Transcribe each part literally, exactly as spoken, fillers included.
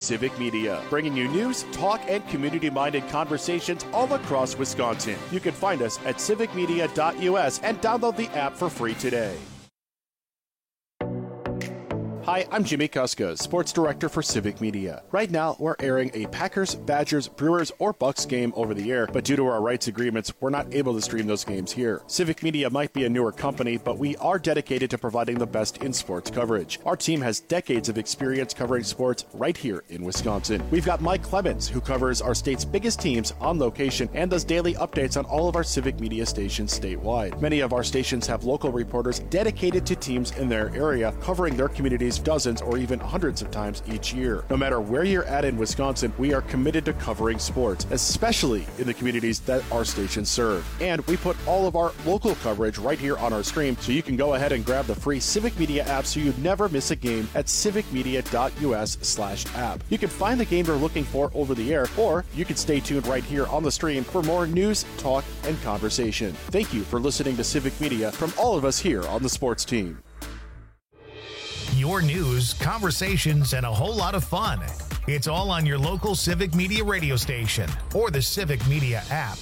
Civic Media, bringing you news, talk, and community-minded conversations all across Wisconsin. You can find us at civic media dot U S and download the app for free today. Hi, I'm Jimmy Kuska, Sports Director for Civic Media. Right now, we're airing a Packers, Badgers, Brewers, or Bucks game over the air, but due to our rights agreements, we're not able to stream those games here. Civic Media might be a newer company, but we are dedicated to providing the best in sports coverage. Our team has decades of experience covering sports right here in Wisconsin. We've got Mike Clemens, who covers our state's biggest teams on location and does daily updates on all of our Civic Media stations statewide. Many of our stations have local reporters dedicated to teams in their area, covering their communities dozens or even hundreds of times each year. No matter where you're at in Wisconsin, we are committed to covering sports, especially in the communities that our stations serve. And we put all of our local coverage right here on our stream, so you can go ahead and grab the free Civic Media app so you never miss a game at civic media dot U S slash app. You can find the game you're looking for over the air, or you can stay tuned right here on the stream for more news, talk, and conversation. Thank you for listening to Civic Media from all of us here on the sports team. Your news, conversations, and a whole lot of fun. It's all on your local Civic Media radio station or the Civic Media app.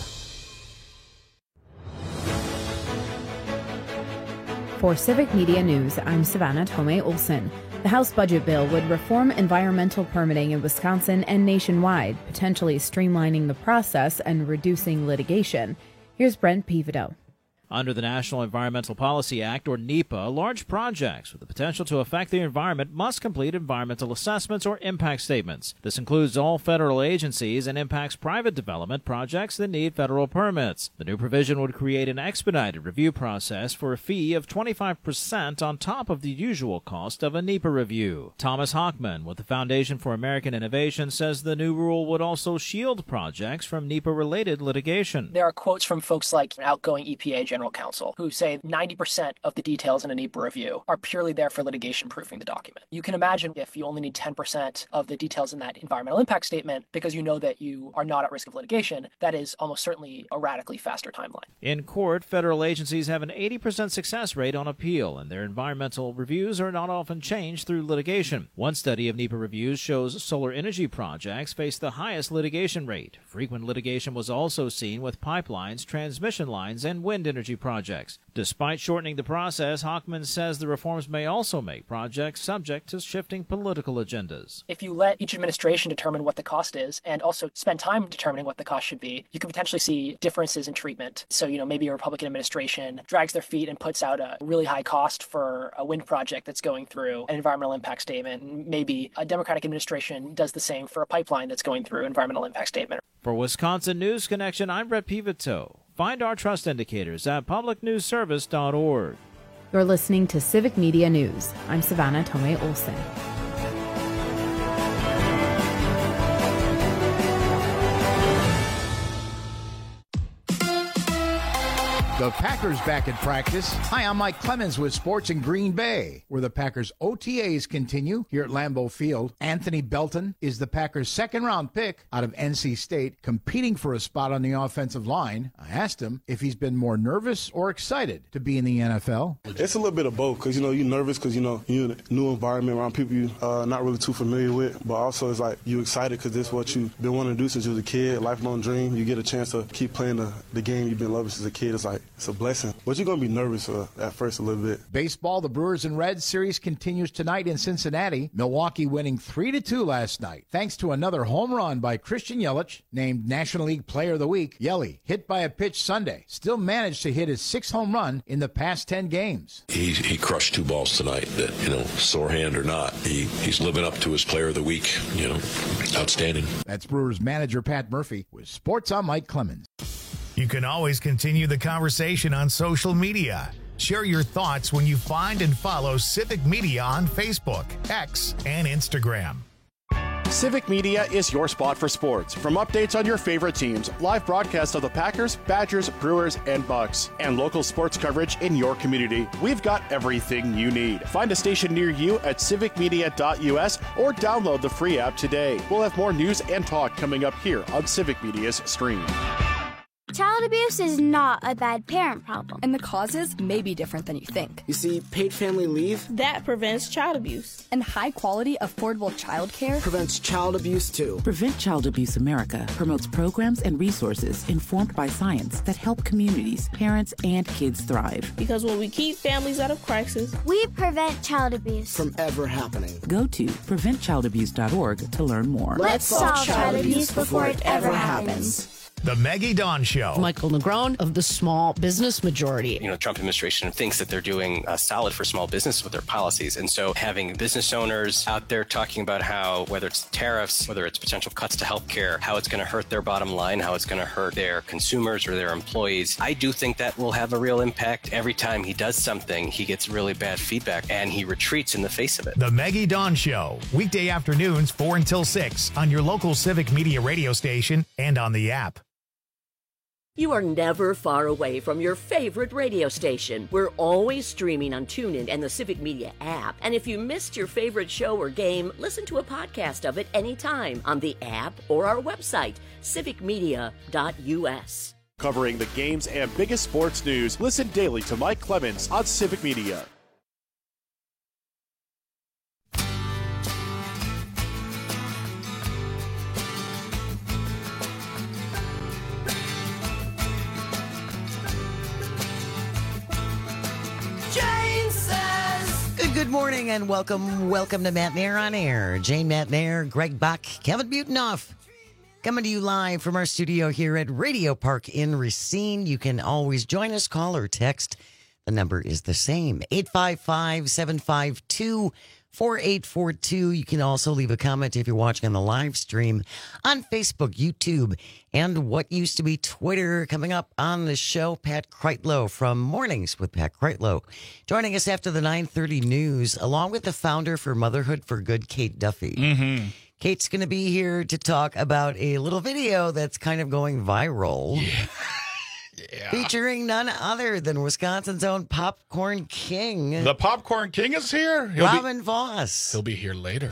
For Civic Media News, I'm Savannah Tomei Olson. The House budget bill would reform environmental permitting in Wisconsin and nationwide, potentially streamlining the process and reducing litigation. Here's Brent Pivoto. Under the National Environmental Policy Act, or NEPA, large projects with the potential to affect the environment must complete environmental assessments or impact statements. This includes all federal agencies and impacts private development projects that need federal permits. The new provision would create an expedited review process for a fee of twenty-five percent on top of the usual cost of a NEPA review. Thomas Hockman with the Foundation for American Innovation says the new rule would also shield projects from NEPA-related litigation. There are quotes from folks like an outgoing E P A General Counsel who say ninety percent of the details in a NEPA review are purely there for litigation proofing the document. You can imagine if you only need ten percent of the details in that environmental impact statement because you know that you are not at risk of litigation, that is almost certainly a radically faster timeline. In court, federal agencies have an eighty percent success rate on appeal, and their environmental reviews are not often changed through litigation. One study of NEPA reviews shows solar energy projects face the highest litigation rate. Frequent litigation was also seen with pipelines, transmission lines, and wind energy projects. Despite shortening the process, Hockman says the reforms may also make projects subject to shifting political agendas. If you let each administration determine what the cost is and also spend time determining what the cost should be, you could potentially see differences in treatment. So, you know, maybe a Republican administration drags their feet and puts out a really high cost for a wind project that's going through an environmental impact statement. Maybe a Democratic administration does the same for a pipeline that's going through an environmental impact statement. For Wisconsin News Connection, I'm Brett Pivoto. Find our trust indicators at public news service dot org. You're listening to Civic Media News. I'm Savannah Tomei Olson. The Packers back in practice. Hi, I'm Mike Clemens with Sports in Green Bay, where the Packers O T As continue here at Lambeau Field. Anthony Belton is the Packers' second-round pick out of N C State, competing for a spot on the offensive line. I asked him if he's been more nervous or excited to be in the N F L. It's a little bit of both, because, you know, you're nervous because, you know, you're in a new environment around people you're uh, not really too familiar with, but also it's like you're excited because this is what you've been wanting to do since you was a kid, lifelong dream. You get a chance to keep playing the, the game you've been loving since a kid. It's like, it's a blessing. But you're going to be nervous uh, at first a little bit. Baseball, the Brewers and Reds series continues tonight in Cincinnati. Milwaukee winning three to two last night, thanks to another home run by Christian Yelich, named National League Player of the Week. Yelly, hit by a pitch Sunday, still managed to hit his sixth home run in the past ten games. He, he crushed two balls tonight that, you know, sore hand or not. He, he's living up to his Player of the Week, you know, outstanding. That's Brewers manager Pat Murphy with Sports on Mike Clemens. You can always continue the conversation on social media. Share your thoughts when you find and follow Civic Media on Facebook, X, and Instagram. Civic Media is your spot for sports. From updates on your favorite teams, live broadcasts of the Packers, Badgers, Brewers, and Bucks, and local sports coverage in your community, we've got everything you need. Find a station near you at civic media dot U S or download the free app today. We'll have more news and talk coming up here on Civic Media's stream. Child abuse is not a bad parent problem. And the causes may be different than you think. You see, paid family leave, that prevents child abuse. And high-quality, affordable child care prevents child abuse, too. Prevent Child Abuse America promotes programs and resources informed by science that help communities, parents, and kids thrive. Because when we keep families out of crisis, we prevent child abuse from ever happening. Go to prevent child abuse dot org to learn more. Let's solve child abuse before it ever happens. The Maggie Dawn Show. Michael Negron of the Small Business Majority. You know, Trump administration thinks that they're doing uh, solid for small business with their policies. And so having business owners out there talking about how, whether it's tariffs, whether it's potential cuts to healthcare, how it's going to hurt their bottom line, how it's going to hurt their consumers or their employees, I do think that will have a real impact. Every time he does something, he gets really bad feedback and he retreats in the face of it. The Maggie Dawn Show. Weekday afternoons, four until six on your local Civic Media radio station and on the app. You are never far away from your favorite radio station. We're always streaming on TuneIn and the Civic Media app. And if you missed your favorite show or game, listen to a podcast of it anytime on the app or our website, civic media dot u s. Covering the games and biggest sports news, listen daily to Mike Clemens on Civic Media. Good morning and welcome, welcome to Matt Nair on Air. Jane Matt Nair, Greg Buck, Kevin Butenoff, coming to you live from our studio here at Radio Park in Racine. You can always join us, call or text. The number is the same, eight five five, seven five two, four eight four two. You can also leave a comment if you're watching on the live stream on Facebook, YouTube, and what used to be Twitter. Coming up on the show, Pat Kreitlow from Mornings with Pat Kreitlow, joining us after the nine thirty news, along with the founder for Motherhood for Good, Kate Duffy. Mm-hmm. Kate's going to be here to talk about a little video that's kind of going viral. Yeah. Yeah. Featuring none other than Wisconsin's own Popcorn King. The Popcorn King is here. He'll Robin be, Voss. He'll be here later.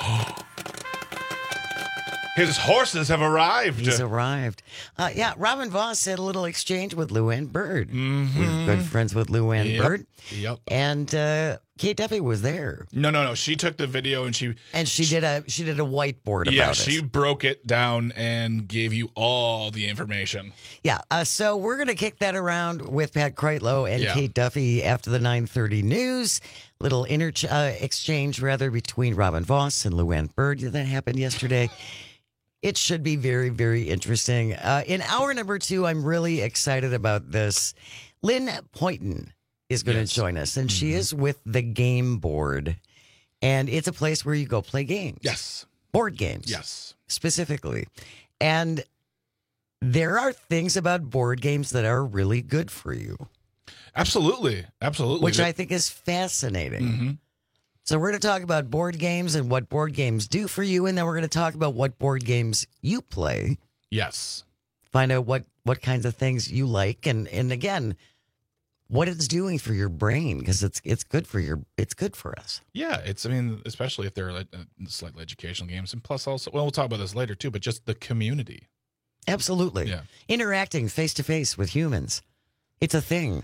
His horses have arrived. He's arrived. Uh, yeah, Robin Voss had a little exchange with Luann Bird. Mm-hmm. We're good friends with Luann yep. Bird. Yep. And uh, Kate Duffy was there. No, no, no. She took the video and she and she, she did a she did a whiteboard about yeah, it. Yeah, she broke it down and gave you all the information. Yeah. Uh, so we're gonna kick that around with Pat Kreitlow and yeah. Kate Duffy after the nine thirty news. Little inter uh, exchange rather between Robin Voss and Luann Bird that happened yesterday. It should be very, very interesting. Uh, in hour number two, I'm really excited about this. Lynn Poynton is going yes. to join us, and mm-hmm. she is with the Game Board. And it's a place where you go play games. Yes. Board games. Yes. Specifically. And there are things about board games that are really good for you. Absolutely. Absolutely. Which I think is fascinating. Mm-hmm. So we're going to talk about board games and what board games do for you, and then we're going to talk about what board games you play. Yes. Find out what, what kinds of things you like, and, and again, what it's doing for your brain, because it's it's good for your it's good for us. Yeah, it's I mean, especially if they're like uh, slightly educational games, and plus also, well, we'll talk about this later too, but just the community. Absolutely. Yeah. Interacting face to face with humans, it's a thing.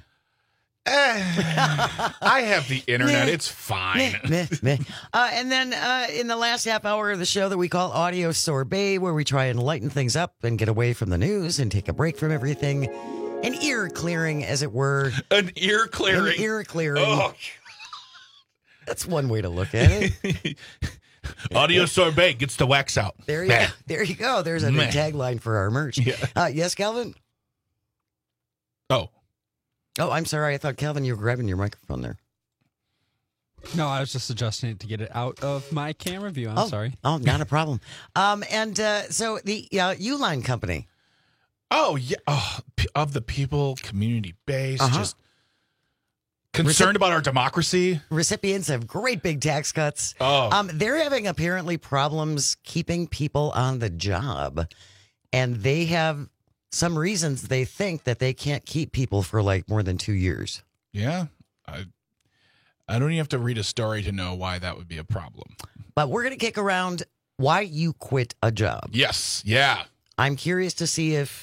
I have the internet. It's fine. Meh, meh, meh. Uh, and then uh, in the last half hour of the show that we call Audio Sorbet, where we try and lighten things up and get away from the news and take a break from everything. An ear clearing, as it were. An ear clearing. An ear clearing. Oh. That's one way to look at it. Audio Sorbet gets the wax out. There you go. There you go. There's a new tagline for our merch. Yeah. Uh, yes, Calvin? Oh. Oh, I'm sorry. I thought, Calvin, you were grabbing your microphone there. No, I was just adjusting it to get it out of my camera view. I'm oh, sorry. Oh, not a problem. um, and uh, so the uh, Uline Company. Oh, yeah. Oh, of the people, community base, uh-huh. just concerned Recip- about our democracy. Recipients of great big tax cuts. Oh. Um, they're having apparently problems keeping people on the job. And they have some reasons they think that they can't keep people for like more than two years. Yeah. I I don't even have to read a story to know why that would be a problem. But we're going to kick around why you quit a job. Yes. Yeah. I'm curious to see if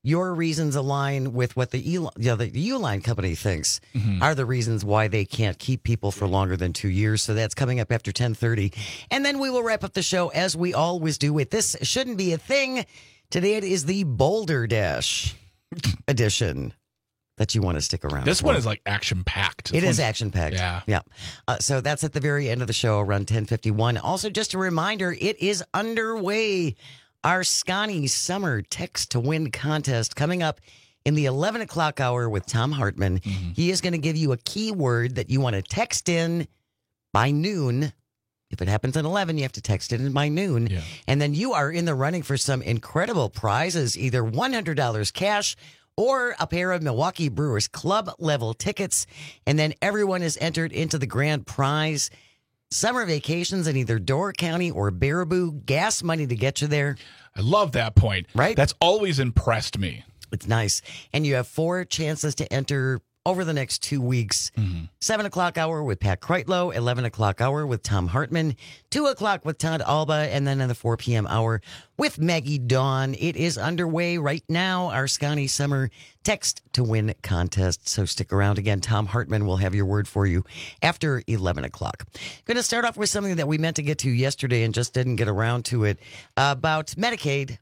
your reasons align with what the E, you know, the Uline company thinks Mhm. are the reasons why they can't keep people for longer than two years. So that's coming up after ten thirty. And then we will wrap up the show as we always do with This Shouldn't Be a Thing. Today it is the Boulder Dash edition that you want to stick around This for. one is like action-packed. It This is one's- action-packed. Yeah. Yeah. Uh, so that's at the very end of the show around ten fifty-one. Also, just a reminder, it is underway. Our Scotty Summer Text to Win contest coming up in the eleven o'clock hour with Tom Hartman. Mm-hmm. He is going to give you a keyword that you want to text in by noon. If it happens at eleven, you have to text it in by noon. Yeah. And then you are in the running for some incredible prizes, either one hundred dollars cash or a pair of Milwaukee Brewers club level tickets. And then everyone is entered into the grand prize. Summer vacations in either Door County or Baraboo. Gas money to get you there. I love that point. Right? That's always impressed me. It's nice. And you have four chances to enter over the next two weeks. Mm-hmm. seven o'clock hour with Pat Kreitlow, eleven o'clock hour with Tom Hartman, two o'clock with Todd Alba, and then in the four p.m. hour with Maggie Dawn. It is underway right now, our Scotty Summer Text to Win contest. So stick around. Again, Tom Hartman will have your word for you after eleven o'clock. Going to start off with something that we meant to get to yesterday and just didn't get around to it, about Medicaid.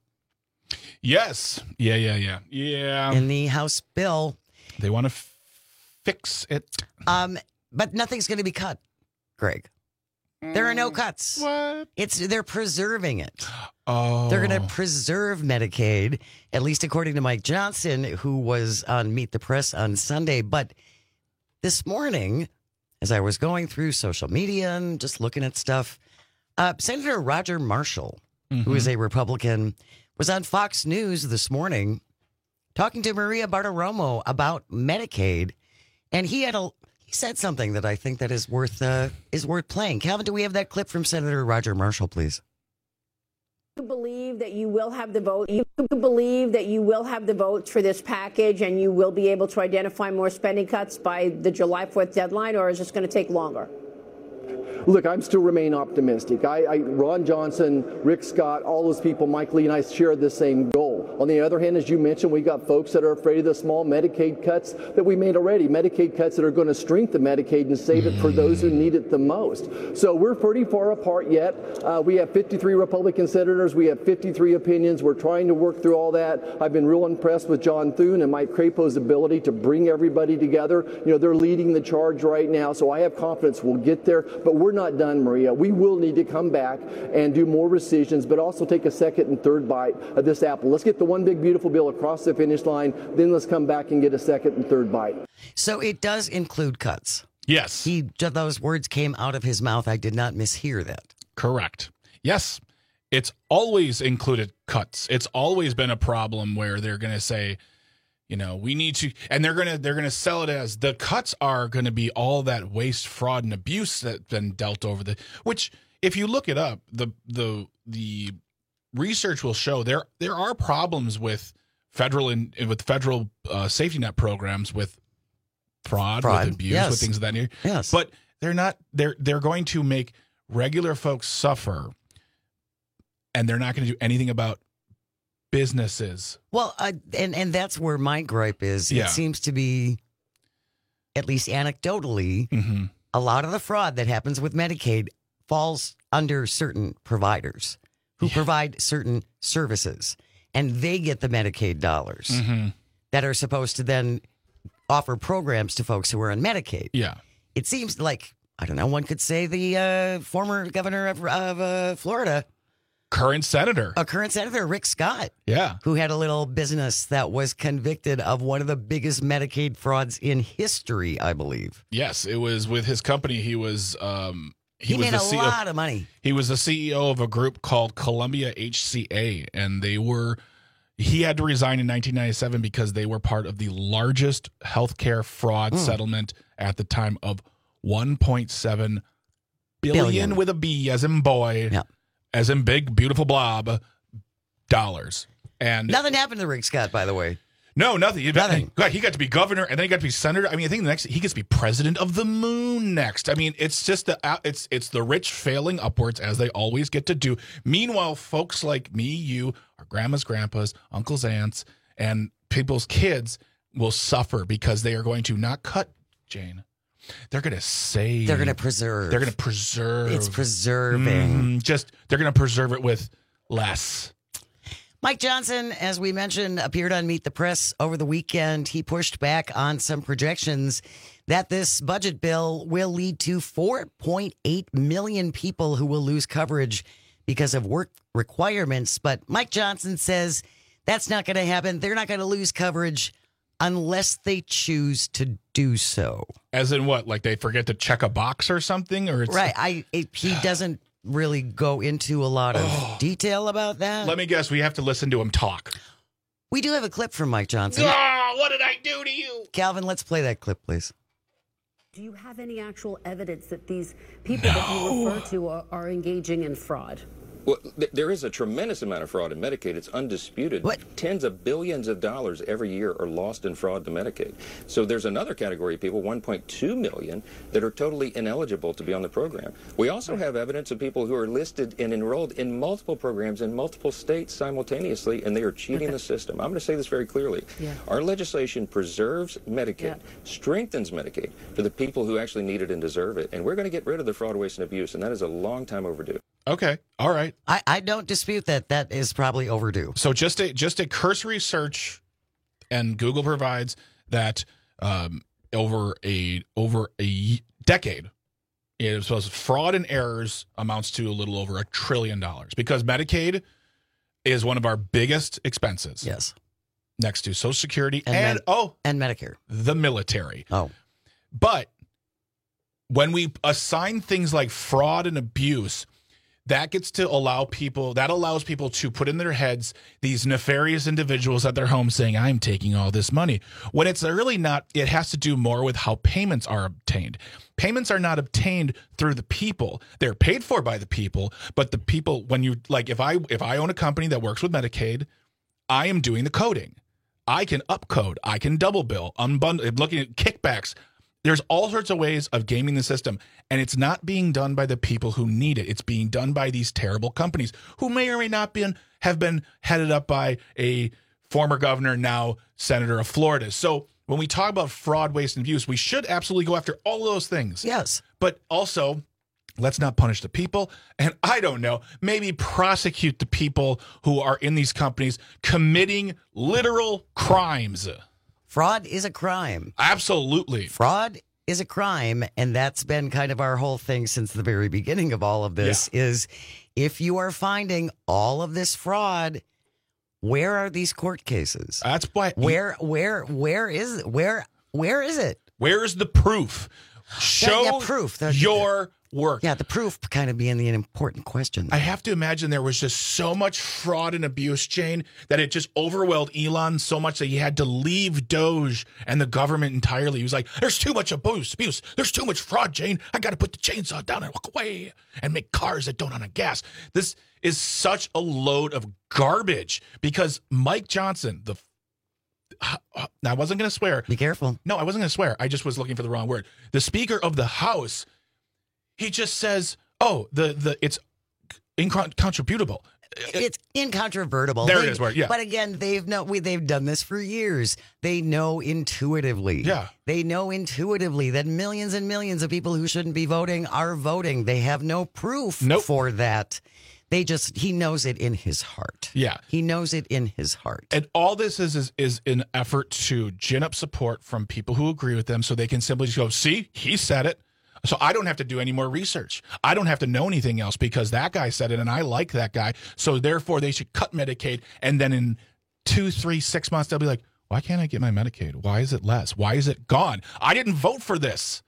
Yes. Yeah, yeah, yeah. Yeah. In the House bill. They want to f- fix it. Um, but nothing's going to be cut, Greg. There are no cuts. What? It's they're preserving it. Oh. They're going to preserve Medicaid, at least according to Mike Johnson, who was on Meet the Press on Sunday. But this morning, as I was going through social media and just looking at stuff, uh, Senator Roger Marshall, Mm-hmm. who is a Republican, was on Fox News this morning talking to Maria Bartiromo about Medicaid, and he had a he said something that I think that is worth uh, is worth playing. Calvin, do we have that clip from Senator Roger Marshall, please? You believe that you will have the vote. You believe that you will have the votes for this package, and you will be able to identify more spending cuts by the July fourth deadline, or is this going to take longer? Look, I'm still remain optimistic. I, I, Ron Johnson, Rick Scott, all those people, Mike Lee, and I share the same goal. On the other hand, as you mentioned, we got folks that are afraid of the small Medicaid cuts that we made already, Medicaid cuts that are going to strengthen Medicaid and save it for those who need it the most. So we're pretty far apart yet. Uh, we have fifty-three Republican senators. We have fifty-three opinions. We're trying to work through all that. I've been real impressed with John Thune and Mike Crapo's ability to bring everybody together. You know, they're leading the charge right now, so I have confidence we'll get there, but we're not done, Maria. We will need to come back and do more rescissions, but also take a second and third bite of this apple. Let's get the one big beautiful bill across the finish line, then let's come back and get a second and third bite. So it does include cuts. Yes. He those words came out of his mouth. I did not mishear that. Correct. Yes. It's always included cuts. It's always been a problem where they're going to say, you know, we need to, and they're going to, they're going to sell it as the cuts are going to be all that waste, fraud, and abuse that's been dealt over the, which if you look it up, the, the, the research will show there, there are problems with federal and with federal uh, safety net programs with fraud, Fraud, with abuse, yes. with things of that nature. Yes. But they're not, they're, they're going to make regular folks suffer, and they're not going to do anything about businesses. Well, uh, and and that's where my gripe is. Yeah. It seems to be, at least anecdotally, Mm-hmm. a lot of the fraud that happens with Medicaid falls under certain providers who provide certain services, and they get the Medicaid dollars Mm-hmm. that are supposed to then offer programs to folks who are on Medicaid. Yeah. It seems like, I don't know, one could say the uh, former governor of, of uh, Florida, Current senator. a current senator, Rick Scott, Yeah. who had a little business that was convicted of one of the biggest Medicaid frauds in history, I believe. Yes, it was with his company. He was um He, was made the a C E O lot of money. He was the C E O of a group called Columbia H C A, and they were he had to resign in nineteen ninety-seven because they were part of the largest healthcare fraud Mm. settlement at the time of one point seven billion, Billion. with a B as in boy, Yeah. as in big beautiful blob dollars. And Nothing happened to Rick Scott, by the way. No, nothing. He, Nothing. God, he got to be governor, and then he got to be senator. I mean, I think the next he gets to be president of the moon next. I mean, it's just the it's it's the rich failing upwards as they always get to do. Meanwhile, folks like me, you, our grandmas, grandpas, uncles, aunts, and people's kids will suffer because they are going to not cut, Jane. They're going to save. They're going to preserve. They're going to preserve. It's preserving. Mm, just they're going to preserve it with less. Mike Johnson, as we mentioned, appeared on Meet the Press over the weekend. He pushed back on some projections that this budget bill will lead to four point eight million people who will lose coverage because of work requirements. But Mike Johnson says that's not going to happen. They're not going to lose coverage unless they choose to do so. As in what? Like they forget to check a box or something? Or it's right. I it, he doesn't really go into a lot of oh. detail about that. Let me guess. We have to listen to him talk. We do have a clip from Mike Johnson. Oh, what did I do to you? Calvin, let's play that clip, please. Do you have any actual evidence that these people no. that you refer to are, are engaging in fraud? Well, th- there is a tremendous amount of fraud in Medicaid. It's undisputed. What? Tens of billions of dollars every year are lost in fraud to Medicaid. So there's another category of people, one point two million, that are totally ineligible to be on the program. We also have evidence of people who are listed and enrolled in multiple programs in multiple states simultaneously, and they are cheating the system. I'm going to say this very clearly. Yeah. Our legislation preserves Medicaid, yeah. strengthens Medicaid for the people who actually need it and deserve it, and we're going to get rid of the fraud, waste, and abuse, and that is a long time overdue. Okay. All right. I, I don't dispute that. That is probably overdue. So just a just a cursory search, and Google provides that um, over a over a decade, it was fraud and errors amounts to a little over a trillion dollars because Medicaid is one of our biggest expenses. Yes. Next to Social Security and, and and oh and Medicare, the military. Oh, but when we assign things like fraud and abuse, that gets to allow people, that allows people to put in their heads these nefarious individuals at their home saying, I'm taking all this money. When it's really not, it has to do more with how payments are obtained. Payments are not obtained through the people. They're paid for by the people, but the people, when you, like if I if I own a company that works with Medicaid, I am doing the coding. I can upcode. I can double bill, unbundle, looking at kickbacks. There's all sorts of ways of gaming the system, and it's not being done by the people who need it. It's being done by these terrible companies who may or may not been, have been headed up by a former governor, now senator of Florida. So when we talk about fraud, waste, and abuse, we should absolutely go after all of those things. Yes. But also, let's not punish the people. And I don't know, maybe prosecute the people who are in these companies committing literal crimes. Fraud is a crime. Absolutely. Fraud is a crime, and that's been kind of our whole thing since the very beginning of all of this, yeah. is if you are finding all of this fraud, where are these court cases? That's why. Where, where, where is it? Where, where is it? Where is the proof? Show yeah, yeah, proof. The, your work. Yeah, the proof kind of being the important question. I have to imagine there was just so much fraud and abuse, Jane, that it just overwhelmed Elon so much that he had to leave Doge and the government entirely. He was like, there's too much abuse, abuse. There's too much fraud, Jane. I got to put the chainsaw down and walk away and make cars that don't run on gas. This is such a load of garbage because Mike Johnson, the I wasn't going to swear. Be careful. No, I wasn't going to swear. I just was looking for the wrong word. The Speaker of the House, he just says, "Oh, the the it's incontrovertible." It's incontrovertible. There they, it is. Where, yeah. But again, they've no, we, they've done this for years. They know intuitively. Yeah. They know intuitively that millions and millions of people who shouldn't be voting are voting. They have no proof nope. for that. They just, he knows it in his heart. Yeah. He knows it in his heart. And all this is, is is an effort to gin up support from people who agree with them so they can simply just go, see, he said it. So I don't have to do any more research. I don't have to know anything else because that guy said it and I like that guy. So therefore they should cut Medicaid. And then in two, three, six months, they'll be like, why can't I get my Medicaid? Why is it less? Why is it gone? I didn't vote for this.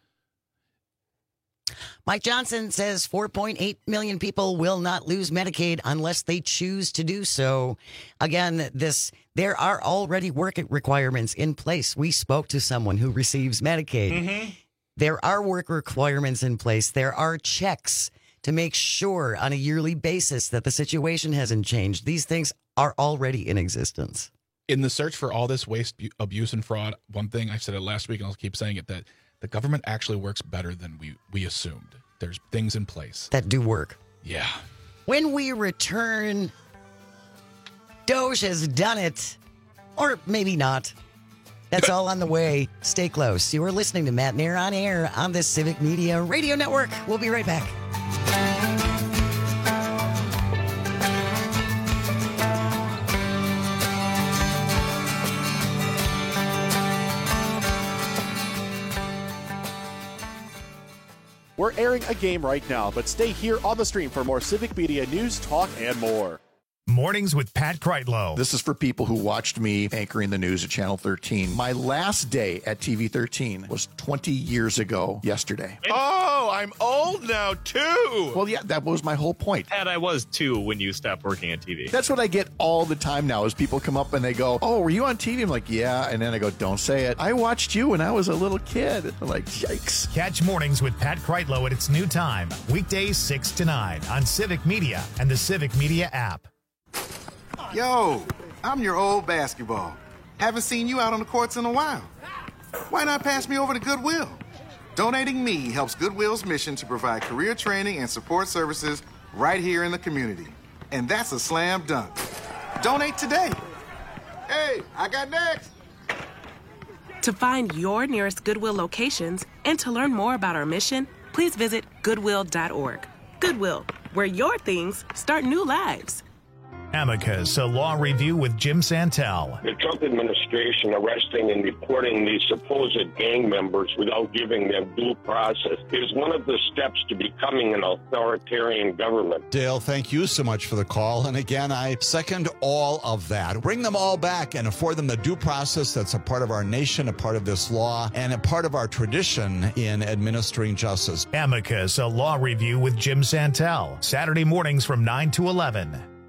Mike Johnson says four point eight million people will not lose Medicaid unless they choose to do so. Again, this there are already work requirements in place. We spoke to someone who receives Medicaid. Mm-hmm. There are work requirements in place. There are checks to make sure on a yearly basis that the situation hasn't changed. These things are already in existence. In the search for all this waste, abuse, and fraud, one thing I said it last week, and I'll keep saying it, that the government actually works better than we, we assumed. There's things in place that do work. Yeah. When we return, Doge has done it. Or maybe not. That's all on the way. Stay close. You are listening to Matt Mayer on Air on the Civic Media Radio Network. We'll be right back. We're airing a game right now, but stay here on the stream for more Civic Media news, talk, and more. Mornings with Pat Kreitlow. This is for people who watched me anchoring the news at Channel thirteen. My last day at T V thirteen was twenty years ago yesterday. Oh, I'm old now, too. Well, yeah, that was my whole point. Pat, I was, too, when you stopped working at T V. That's what I get all the time now is people come up and they go, oh, were you on T V? I'm like, yeah. And then I go, don't say it. I watched you when I was a little kid. I'm like, yikes. Catch Mornings with Pat Kreitlow at its new time. Weekdays six to nine on Civic Media and the Civic Media app. Yo, I'm your old basketball. Haven't seen you out on the courts in a while. Why not pass me over to Goodwill? Donating me helps Goodwill's mission to provide career training and support services right here in the community. And that's a slam dunk. Donate today. Hey, I got next. To find your nearest Goodwill locations and to learn more about our mission, please visit goodwill dot org. Goodwill, where your things start new lives. Amicus, a law review with Jim Santel. The Trump administration arresting and deporting these supposed gang members without giving them due process is one of the steps to becoming an authoritarian government. Dale, thank you so much for the call. And again, I second all of that. Bring them all back and afford them the due process that's a part of our nation, a part of this law, and a part of our tradition in administering justice. Amicus, a law review with Jim Santel. Saturday mornings from nine to eleven.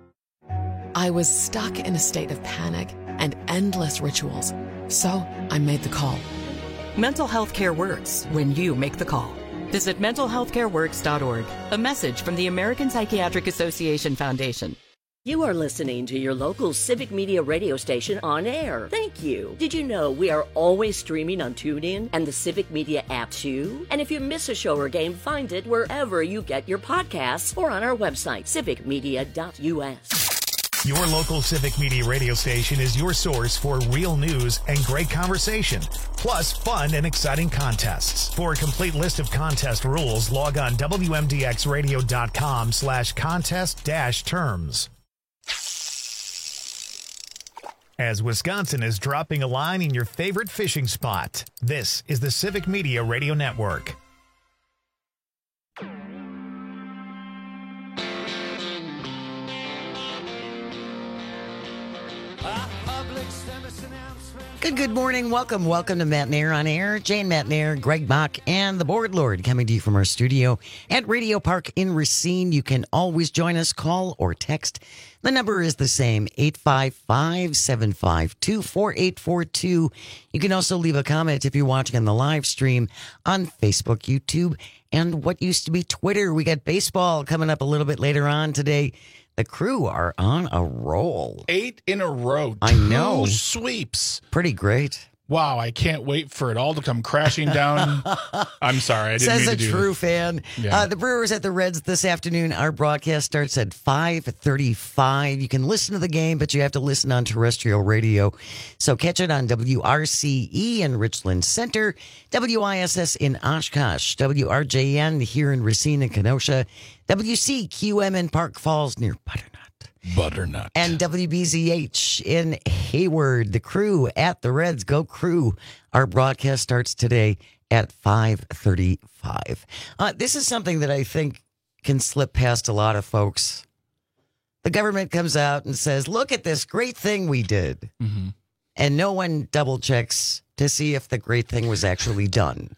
I was stuck in a state of panic and endless rituals, so I made the call. Mental health care works when you make the call. Visit mental health care works dot org. A message from the American Psychiatric Association Foundation. You are listening to your local Civic Media radio station on air. Thank you. Did you know we are always streaming on TuneIn and the Civic Media app too? And if you miss a show or game, find it wherever you get your podcasts or on our website, civic media dot u s. Your local Civic Media radio station is your source for real news and great conversation, plus fun and exciting contests. For a complete list of contest rules, log on W M D X radio dot com slash contest dash terms. As Wisconsin is dropping a line in your favorite fishing spot, this is the Civic Media Radio Network. Good, good morning. Welcome, welcome to Matt Mayer on Air. Jane Matt Mayer, Greg Bach, and the Board Lord coming to you from our studio at Radio Park in Racine. You can always join us, call or text. The number is the same, eight five five, seven five two, four eight four two. You can also leave a comment if you're watching on the live stream on Facebook, YouTube, and what used to be Twitter. We got baseball coming up a little bit later on today. The Crew are on a roll. Eight in a row. I know. Two sweeps. Pretty great. Wow, I can't wait for it all to come crashing down. I'm sorry, I didn't Says mean to a do true that. fan. Yeah. Uh, the Brewers at the Reds this afternoon. Our broadcast starts at five thirty-five. You can listen to the game, but you have to listen on terrestrial radio. So catch it on W R C E in Richland Center, W I S S in Oshkosh, W R J N here in Racine and Kenosha, W C Q M in Park Falls near Butternut. Butternut. And W B Z H in Hayward. The Crew at the Reds. Go Crew. Our broadcast starts today at five thirty-five. Uh, this is something that I think can slip past a lot of folks. The government comes out and says, look at this great thing we did. Mm-hmm. And no one double checks to see if the great thing was actually done.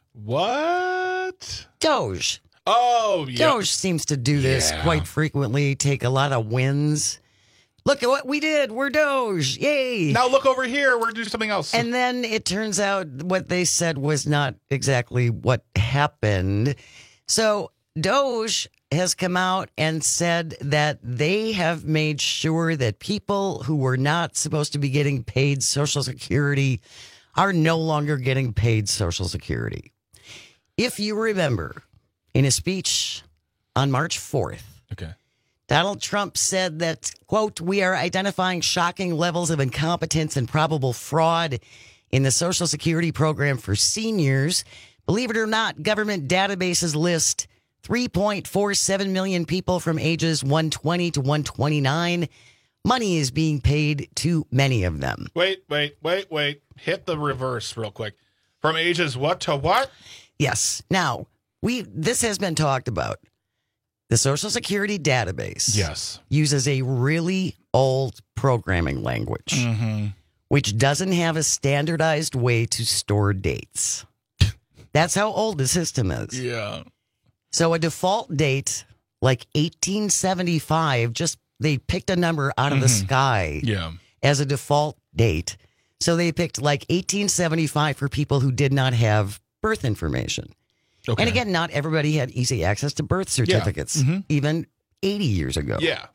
What? Doge. Oh, yeah. Doge seems to do this Yeah. quite frequently, take a lot of wins. Look at what we did. We're Doge. Yay. Now look over here. We're doing something else. And then it turns out what they said was not exactly what happened. So Doge has come out and said that they have made sure that people who were not supposed to be getting paid Social Security are no longer getting paid Social Security. If you remember, in a speech on March fourth, okay, Donald Trump said that, quote, we are identifying shocking levels of incompetence and probable fraud in the Social Security program for seniors. Believe it or not, government databases list three point four seven million people from ages one twenty to one twenty-nine. Money is being paid to many of them. Wait, wait, wait, wait. Hit the reverse real quick. From ages what to what? Yes. Now, we this has been talked about. The Social Security database yes. uses a really old programming language, mm-hmm. which doesn't have a standardized way to store dates. That's how old the system is. Yeah. So a default date like eighteen seventy-five, just they picked a number out of mm-hmm. the sky yeah. as a default date. So they picked like eighteen seventy-five for people who did not have birth information. Okay. And again, not everybody had easy access to birth certificates, yeah. mm-hmm. even eighty years ago. Yeah.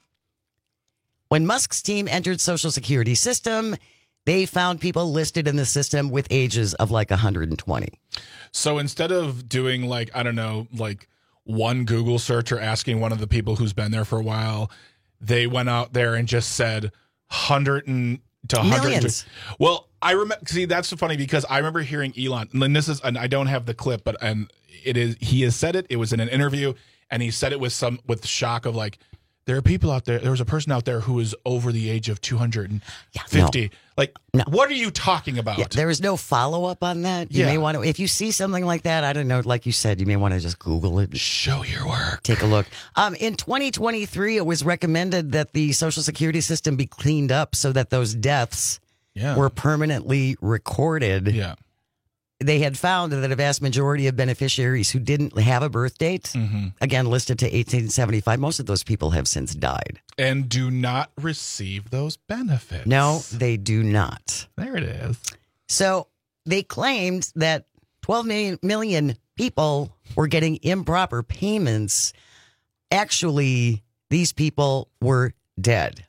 When Musk's team entered Social Security system, they found people listed in the system with ages of like one hundred twenty. So instead of doing like, I don't know, like one Google search or asking one of the people who's been there for a while, they went out there and just said one hundred and to one hundred. Millions. Well, I remember, see, that's so funny because I remember hearing Elon, and this is, and I don't have the clip, but, and it is, he has said it, it was in an interview, and he said it with some, with shock of like, there are people out there, there was a person out there who is over the age of two hundred fifty. Yeah, no. Like, no. What are you talking about? Yeah, there is no follow-up on that. You Yeah. may want to, if you see something like that, I don't know, like you said, you may want to just Google it. Show your work. Take a look. Um, in twenty twenty-three, it was recommended that the Social Security system be cleaned up so that those deaths Yeah. were permanently recorded. Yeah. They had found that a vast majority of beneficiaries who didn't have a birth date, mm-hmm. again listed to eighteen seventy-five, most of those people have since died. And do not receive those benefits. No, they do not. There it is. So they claimed that twelve million, million people were getting improper payments. Actually, these people were dead.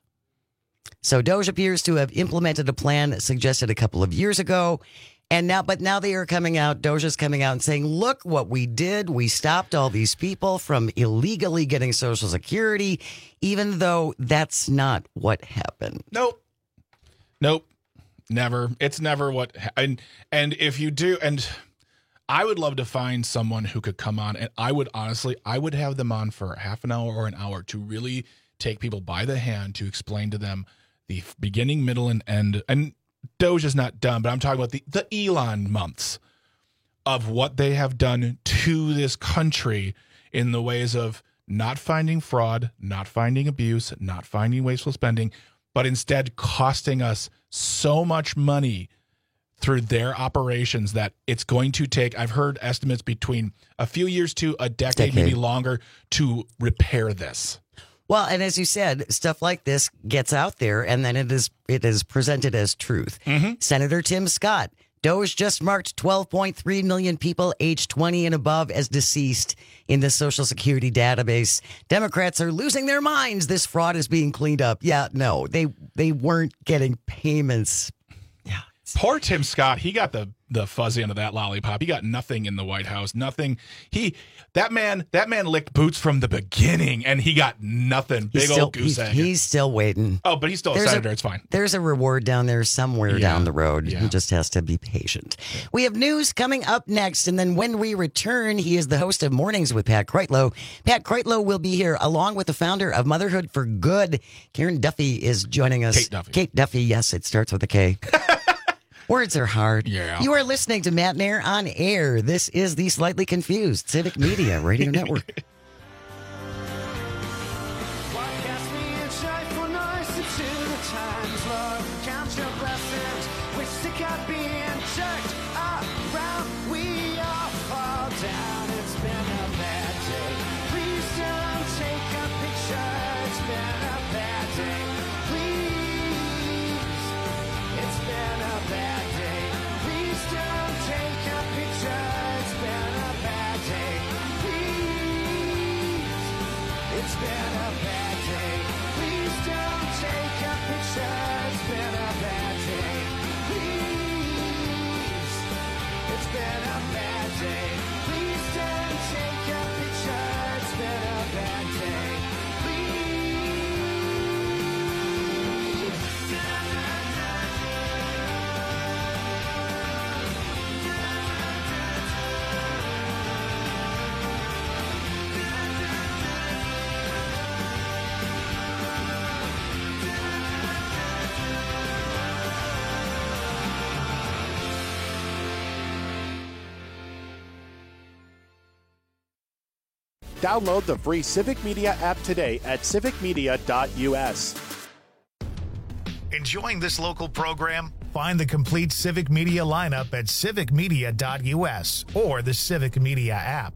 So Doge appears to have implemented a plan suggested a couple of years ago. And now, but now they are coming out, Doge is coming out and saying, look what we did. We stopped all these people from illegally getting Social Security, even though that's not what happened. Nope. Nope. Never. It's never what, and, and if you do, and I would love to find someone who could come on, and I would honestly, I would have them on for half an hour or an hour to really take people by the hand to explain to them the beginning, middle, and end. And Doge is not done, but I'm talking about the, the Elon months of what they have done to this country in the ways of not finding fraud, not finding abuse, not finding wasteful spending, but instead costing us so much money through their operations that it's going to take, I've heard estimates between a few years to a decade, Decade. maybe longer, to repair this. Well, and as you said, stuff like this gets out there, and then it is it is presented as truth. Mm-hmm. Senator Tim Scott, Doge just marked twelve point three million people aged twenty and above as deceased in the Social Security database. Democrats are losing their minds. This fraud is being cleaned up. Yeah, no, they they weren't getting payments. Poor Tim Scott. He got the the fuzzy end of that lollipop. He got nothing in the White House. Nothing. He that man that man licked boots from the beginning, and he got nothing. Big He's still, old goose he's, egg. he's still waiting. Oh, but he's still a There's senator. a- it's fine. There's a reward down there somewhere Yeah. down the road. Yeah. He just has to be patient. We have news coming up next, and then when we return, he is the host of Mornings with Pat Kreitlow. Pat Kreitlow will be here along with the founder of Motherhood for Good. Karen Duffy is joining us. Kate Duffy. Kate Duffy, yes, it starts with a K. Words are hard. Yeah. You are listening to Matt Nair on air. This is the Slightly Confused Civic Media Radio Network. Download the free Civic Media app today at civic media dot u s. Enjoying this local program? Find the complete Civic Media lineup at civic media dot u s or the Civic Media app.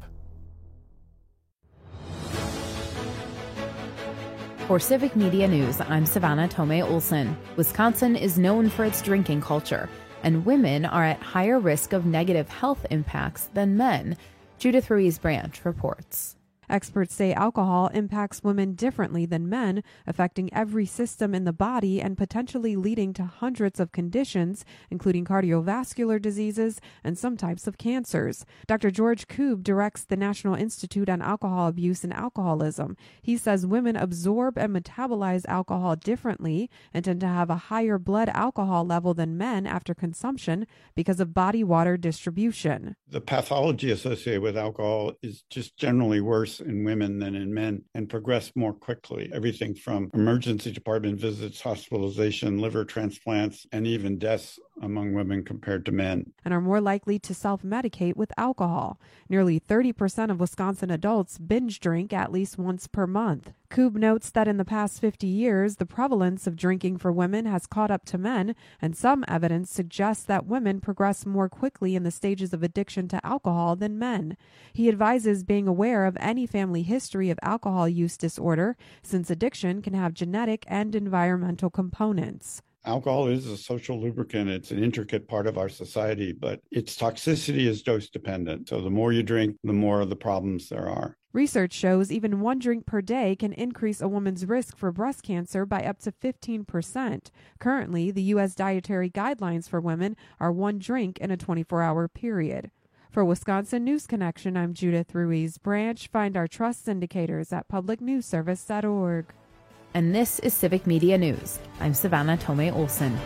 For Civic Media News, I'm Savannah Tomei Olson. Wisconsin is known for its drinking culture, and women are at higher risk of negative health impacts than men. Judith Ruiz-Branch reports. Experts say alcohol impacts women differently than men, affecting every system in the body and potentially leading to hundreds of conditions, including cardiovascular diseases and some types of cancers. Doctor George Koob directs the National Institute on Alcohol Abuse and Alcoholism. He says women absorb and metabolize alcohol differently and tend to have a higher blood alcohol level than men after consumption because of body water distribution. The pathology associated with alcohol is just generally worse in women than in men and progress more quickly. Everything from emergency department visits, hospitalization, liver transplants, and even deaths among women compared to men. And are more likely to self-medicate with alcohol. Nearly thirty percent of Wisconsin adults binge drink at least once per month. Koob notes that in the past fifty years, the prevalence of drinking for women has caught up to men, and some evidence suggests that women progress more quickly in the stages of addiction to alcohol than men. He advises being aware of any family history of alcohol use disorder, since addiction can have genetic and environmental components. Alcohol is a social lubricant. It's an intricate part of our society, but its toxicity is dose dependent. So the more you drink, the more of the problems there are. Research shows even one drink per day can increase a woman's risk for breast cancer by up to fifteen percent. Currently, the U S dietary guidelines for women are one drink in a twenty-four hour period. For Wisconsin News Connection, I'm Judith Ruiz-Branch. Find our trust indicators at public news service dot org. And this is Civic Media News. I'm Savannah Tomei Olson.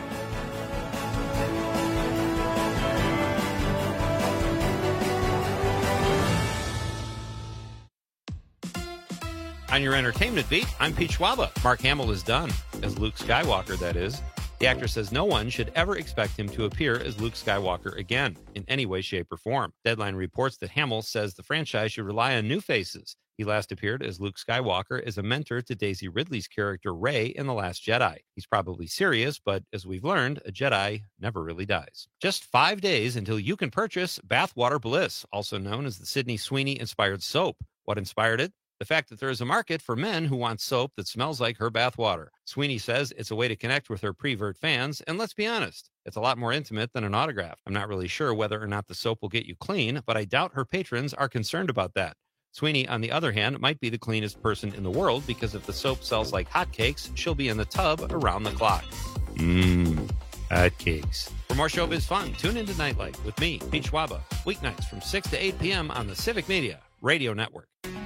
On your entertainment beat, I'm Pete Schwaba. Mark Hamill is done, as Luke Skywalker, that is. The actor says no one should ever expect him to appear as Luke Skywalker again, in any way, shape, or form. Deadline reports that Hamill says the franchise should rely on new faces. He last appeared as Luke Skywalker as a mentor to Daisy Ridley's character Rey in The Last Jedi. He's probably serious, but as we've learned, a Jedi never really dies. Just five days until you can purchase Bathwater Bliss, also known as the Sydney Sweeney-inspired soap. What inspired it? The fact that there is a market for men who want soap that smells like her bathwater. Sweeney says it's a way to connect with her prevert fans, and let's be honest, it's a lot more intimate than an autograph. I'm not really sure whether or not the soap will get you clean, but I doubt her patrons are concerned about that. Sweeney, on the other hand, might be the cleanest person in the world because if the soap sells like hotcakes, she'll be in the tub around the clock. Mmm, hotcakes. For more showbiz fun, tune into Nightlight with me, Pete Schwaba, weeknights from six to eight p.m. on the Civic Media Radio Network.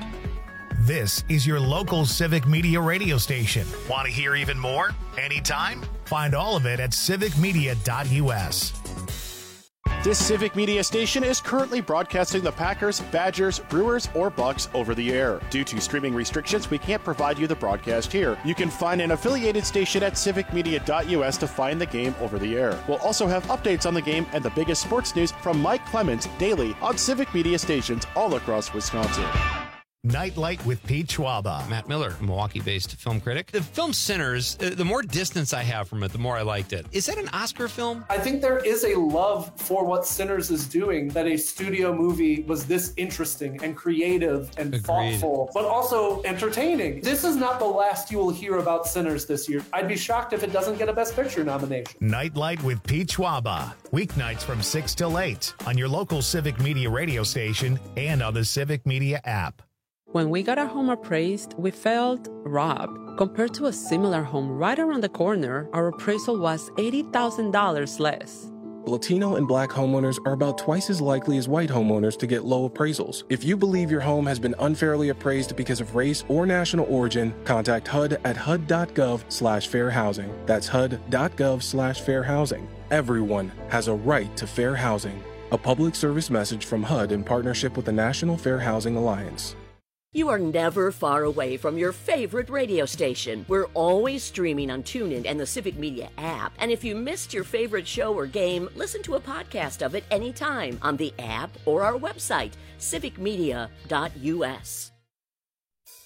This is your local Civic Media radio station. Want to hear even more? Anytime? Find all of it at civic media dot u s. This Civic Media station is currently broadcasting the Packers, Badgers, Brewers, or Bucks over the air. Due to streaming restrictions, we can't provide you the broadcast here. You can find an affiliated station at civic media dot u s to find the game over the air. We'll also have updates on the game and the biggest sports news from Mike Clemens daily on Civic Media stations all across Wisconsin. Nightlight with Pete Schwaba. Matt Miller, Milwaukee-based film critic. The film Sinners, uh, the more distance I have from it, the more I liked it. Is that an Oscar film? I think there is a love for what Sinners is doing, that a studio movie was this interesting and creative and Agreed. thoughtful, but also entertaining. This is not the last you will hear about Sinners this year. I'd be shocked if it doesn't get a Best Picture nomination. Nightlight with Pete Schwaba. Weeknights from six till eight on your local Civic Media radio station and on the Civic Media app. When we got our home appraised, we felt robbed. Compared to a similar home right around the corner, our appraisal was eighty thousand dollars less. Latino and Black homeowners are about twice as likely as white homeowners to get low appraisals. If you believe your home has been unfairly appraised because of race or national origin, contact H U D at H U D dot gov slash fair housing. That's H U D dot gov slash fair housing. Everyone has a right to fair housing. A public service message from H U D in partnership with the National Fair Housing Alliance. You are never far away from your favorite radio station. We're always streaming on TuneIn and the Civic Media app. And if you missed your favorite show or game, listen to a podcast of it anytime on the app or our website, civic media dot u s.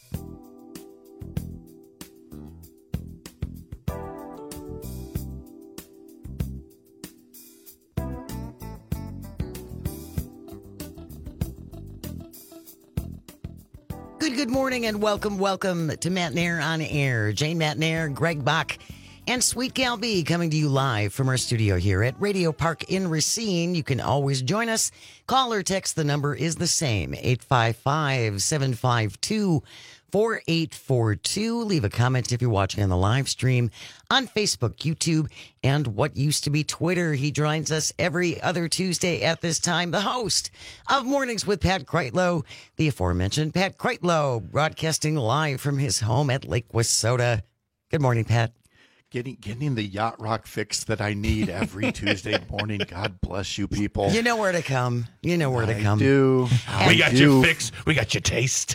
Good, good morning and welcome, welcome to Matt Nair on Air. Jane Matt Nair, Greg Bach, and Sweet Gal B coming to you live from our studio here at Radio Park in Racine. You can always join us. Call or text. The number is the same, eight five five, seven five two, four eight four two. Leave a comment if you're watching on the live stream on Facebook, YouTube, and what used to be Twitter. He joins us every other Tuesday at this time, the host of Mornings with Pat Kreitlow, the aforementioned Pat Kreitlow, broadcasting live from his home at Lake Wissota. Good morning, Pat. Getting getting the yacht rock fix that I need every Tuesday morning. God bless you people. You know where to come. You know where to I come. do. I we got do. your fix. We got your taste.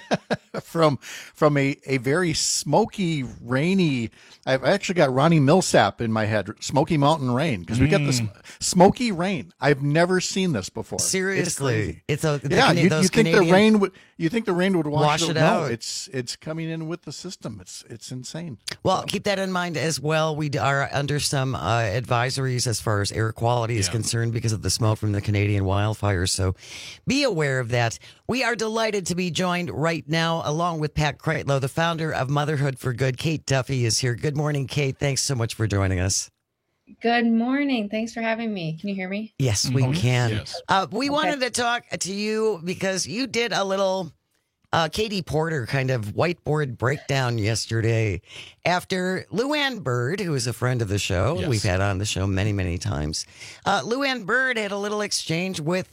from from a, a very smoky, rainy. I've actually got Ronnie Millsap in my head. Smoky Mountain Rain, because we got this smoky rain. I've never seen this before. Seriously, it's, it's a yeah. Cana- You, those you think Canadian... the rain would? You think the rain would wash, Wash it, it no, out? It's it's coming in with the system. It's it's insane. Well, keep that in mind as well. We are under some uh, advisories as far as air quality is Yeah. concerned because of the smoke from the Canadian wildfires. So be aware of that. We are delighted to be joined right now along with Pat Kreitlow, the founder of Motherhood for Good. Kate Duffy is here. Good morning, Kate. Thanks so much for joining us. Good morning. Thanks for having me. Can you hear me? Yes, we can. Yes. Uh, we Okay. wanted to talk to you because you did a little uh, Katie Porter kind of whiteboard breakdown yesterday after Luann Bird, who is a friend of the show, Yes. we've had on the show many, many times. Uh, Luann Bird had a little exchange with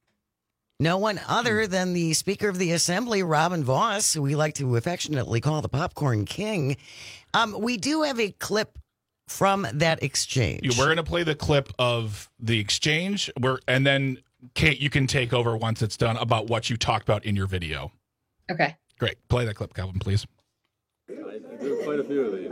no one other than the Speaker of the Assembly, Robin Vos, who we like to affectionately call the Popcorn King. Um, we do have a clip from that exchange. We're going to play the clip of the exchange, where, and then, Kate, you can take over once it's done about what you talked about in your video. Okay. Great. Play that clip, Calvin, please. There's quite a few of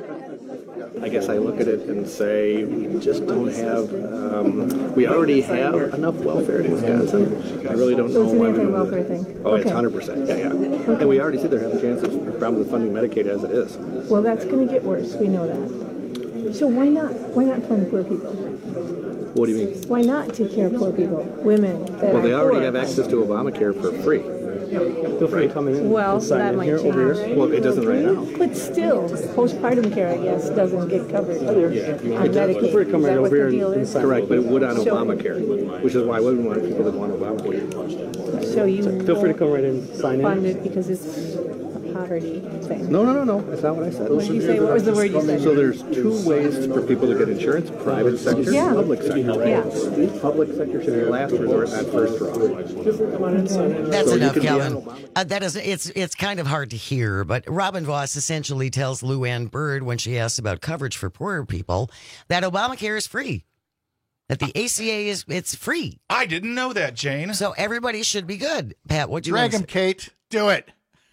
these. I guess I look at it and say we just don't have, um, we already have enough welfare in Wisconsin. I really don't know. So it's an why we don't anti-welfare do that. thing? Oh, it's Okay. one hundred percent. Yeah, yeah. And we already see they're having chances, problems with funding Medicaid as it is. Well, that's going to get worse. We know that. So why not? Why not fund poor people? What do you mean? Why not take care of poor people, women? That Well, they are already poor? have access to Obamacare for free. Feel free to come in Well, and sign that in might here, over change. here. Well, it doesn't right now. But still, postpartum care, I guess, doesn't get covered Yeah, on it does. Medicaid. Feel free to come Is right that what over here the deal and is? sign. Correct, but it would on So- Obamacare, which is why we want people that want Obamacare. So you Feel free to come right in and sign in. fund it because it's a poverty thing. No, no, no, no. That's not what I said. What did you say? What was the word you said? So there's two ways for people to get insurance: private sector, Yeah. public sector. Yeah. Public sector should be last resort, not first draw. That's So you enough, could be on Calvin. Uh, that is, it's it's kind of hard to hear, but Robin Vos essentially tells Luann Bird when she asks about coverage for poorer people that Obamacare is free, that the A C A is it's free. I didn't know that, Jane. So everybody should be good. Pat, what do you Drag want him, to Kate. Do it.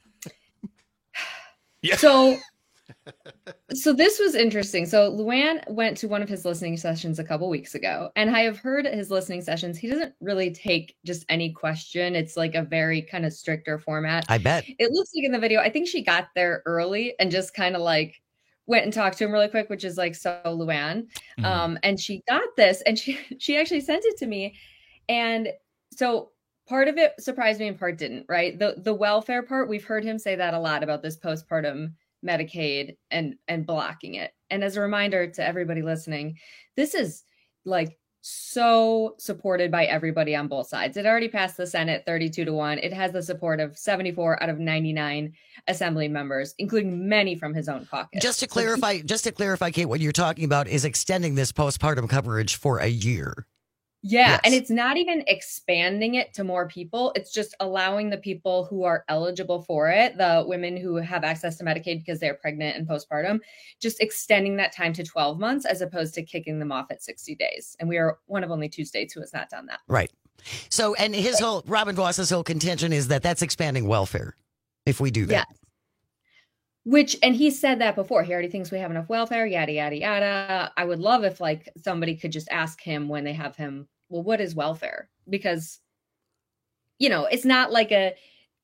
So, so this was interesting. So Luann went to one of his listening sessions a couple weeks ago, and I have heard his listening sessions. He doesn't really take just any question. It's like a very kind of stricter format. I bet. It looks like in the video, I think she got there early and just kind of like went and talked to him really quick, which is like so Luann. Mhm. Um, and she got this, and she she actually sent it to me, and so part of it surprised me and part didn't. Right, the the welfare part, we've heard him say that a lot about this postpartum Medicaid and and blocking it. And as a reminder to everybody listening, this is like so supported by everybody on both sides. It already passed the Senate thirty-two to one. It has the support of seventy-four out of ninety-nine assembly members, including many from his own caucus. Just to So clarify, just to clarify, Kate, what you're talking about is extending this postpartum coverage for a year. Yeah, Yes. and it's not even expanding it to more people. It's just allowing the people who are eligible for it, the women who have access to Medicaid because they're pregnant and postpartum, just extending that time to twelve months as opposed to kicking them off at sixty days. And we are one of only two states who has not done that. Right. So, and his whole, Robin Voss's whole contention is that that's expanding welfare if we do that. Yeah. Which, and he said that before. He already thinks we have enough welfare, yada, yada, yada. I would love if like somebody could just ask him when they have him, well, what is welfare? Because, you know, it's not like a,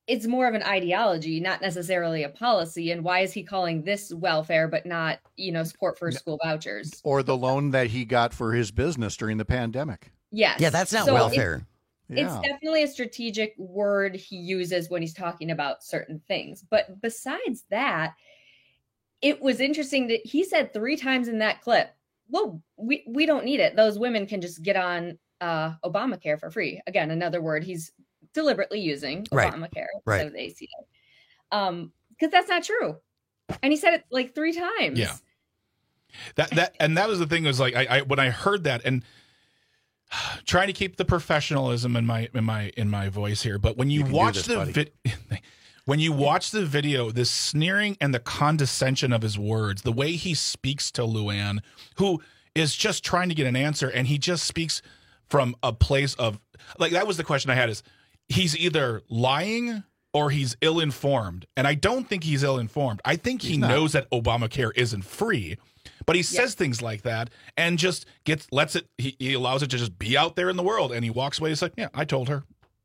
it's more of an ideology, not necessarily a policy. And why is he calling this welfare, but not, you know, support for school vouchers? Or the loan that he got for his business during the pandemic. Yes. Yeah, that's not So welfare. It's, Yeah. it's definitely a strategic word he uses when he's talking about certain things. But besides that, it was interesting that he said three times in that clip, well, we, we don't need it. Those women can just get on uh, Obamacare for free. Again, another word he's deliberately using, Right. Obamacare Right. instead of the A C A. Um, because that's not true. And he said it like three times. Yeah. That that and that was the thing was like I, I when I heard that and trying to keep the professionalism in my in my in my voice here, but when you, You can do watch this, the buddy. vid, when you watch the video, the sneering and the condescension of his words, the way he speaks to Luann, who is just trying to get an answer, and he just speaks from a place of like that was the question I had is he's either lying or he's ill-informed. And I don't think he's ill-informed. I think he He's not. knows that Obamacare isn't free, but he says things like that and just gets lets it he, he allows it to just be out there in the world, and he walks away. He's like, yeah, I told her.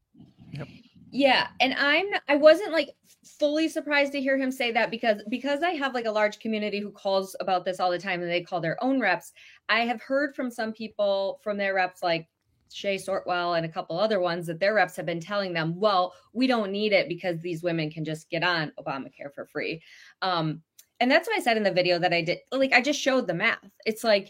Yeah, and I'm I wasn't like fully surprised to hear him say that because because I have like a large community who calls about this all the time and they call their own reps. I have heard from some people from their reps like Shay Sortwell and a couple other ones that their reps have been telling them, well, we don't need it because these women can just get on Obamacare for free. Um, and that's why I said in the video that I did, like, I just showed the math. It's like,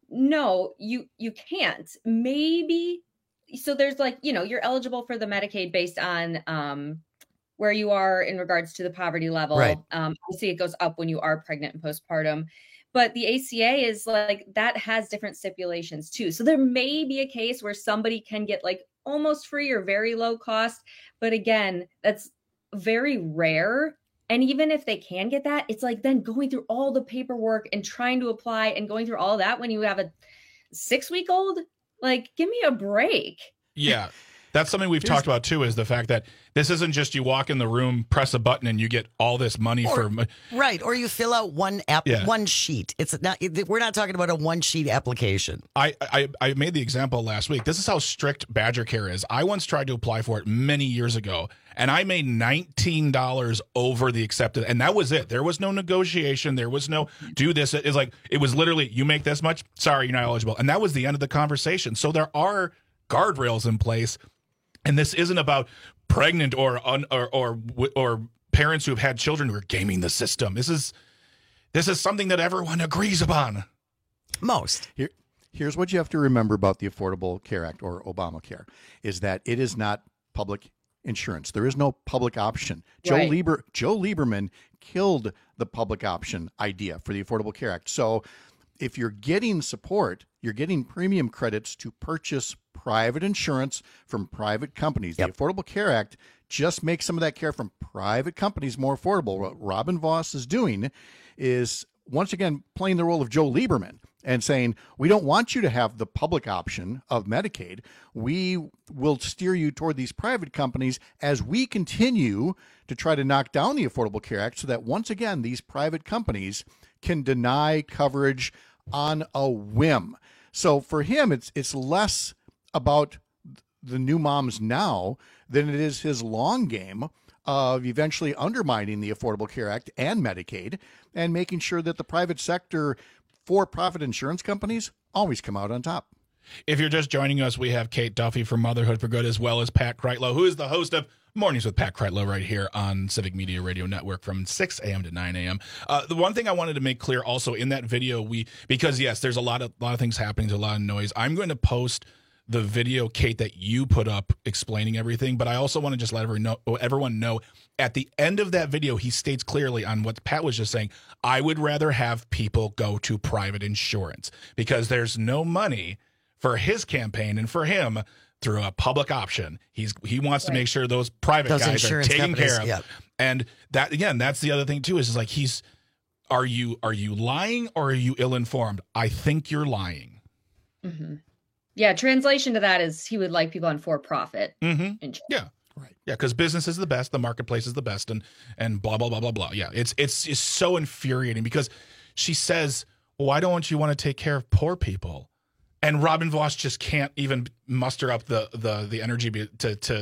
no, you you can't. Maybe. So there's like, you know, you're eligible for the Medicaid based on um, where you are in regards to the poverty level. Right. Um, obviously, it goes up when you are pregnant and postpartum. But the A C A is like, that has different stipulations too. So there may be a case where somebody can get like almost free or very low cost. But again, that's very rare. And even if they can get that, it's like then going through all the paperwork and trying to apply and going through all that when you have a six week old, like, give me a break. Yeah. That's something we've talked about too, is the fact that this isn't just you walk in the room, press a button, and you get all this money Or- for. Right, or you fill out one app, Yeah. one sheet. It's not. We're not talking about a one sheet application. I, I I made the example last week. This is how strict Badger Care is. I once tried to apply for it many years ago, and I made nineteen dollars over the accepted, and that was it. There was no negotiation. There was no do this. It's like it was literally you make this much. Sorry, you're not eligible, and that was the end of the conversation. So there are guardrails in place. And this isn't about pregnant or un, or, or or parents who have had children who are gaming the system. This is this is something that everyone agrees upon. Most. Here, here's what you have to remember about the Affordable Care Act, or Obamacare, is that it is not public insurance. There is no public option. Joe Right. Lieber, Joe Lieberman killed the public option idea for the Affordable Care Act. So if you're getting support, you're getting premium credits to purchase private insurance from private companies. The Affordable Care Act just makes some of that care from private companies more affordable. What Robin Voss is doing is, once again, playing the role of Joe Lieberman and saying, we don't want you to have the public option of Medicaid. We will steer you toward these private companies as we continue to try to knock down the Affordable Care Act so that, once again, these private companies can deny coverage on a whim. So for him, it's it's less about the new moms now than it is his long game of eventually undermining the Affordable Care Act and Medicaid and making sure that the private sector for-profit insurance companies always come out on top. If you're just joining us, we have Kate Duffy from Motherhood for Good, as well as Pat Kreitlow, who is the host of Mornings with Pat Kreitlow right here on Civic Media Radio Network from six a.m. to nine a.m. Uh, the one thing I wanted to make clear also in that video, we because, yes, there's a lot of lot of things happening, there's a lot of noise. I'm going to post the video, Kate, that you put up explaining everything, but I also want to just let everyone know, everyone know at the end of that video, he states clearly on what Pat was just saying, I would rather have people go to private insurance because there's no money for his campaign and for him through a public option. He's he wants Right. to make sure those private Those guys are insurance taken companies, care of. yeah. And that again, that's the other thing too, is, is like he's are you are you lying or are you ill-informed? I think you're lying. Mm-hmm. Yeah, translation to that is he would like people on for-profit. Mm-hmm. insurance. Yeah. Right. Yeah, because business is the best, the marketplace is the best, and and blah blah blah blah blah. Yeah, it's it's it's so infuriating because she says, "Why don't you want to take care of poor people?" And Robin Voss just can't even muster up the the the energy be- to to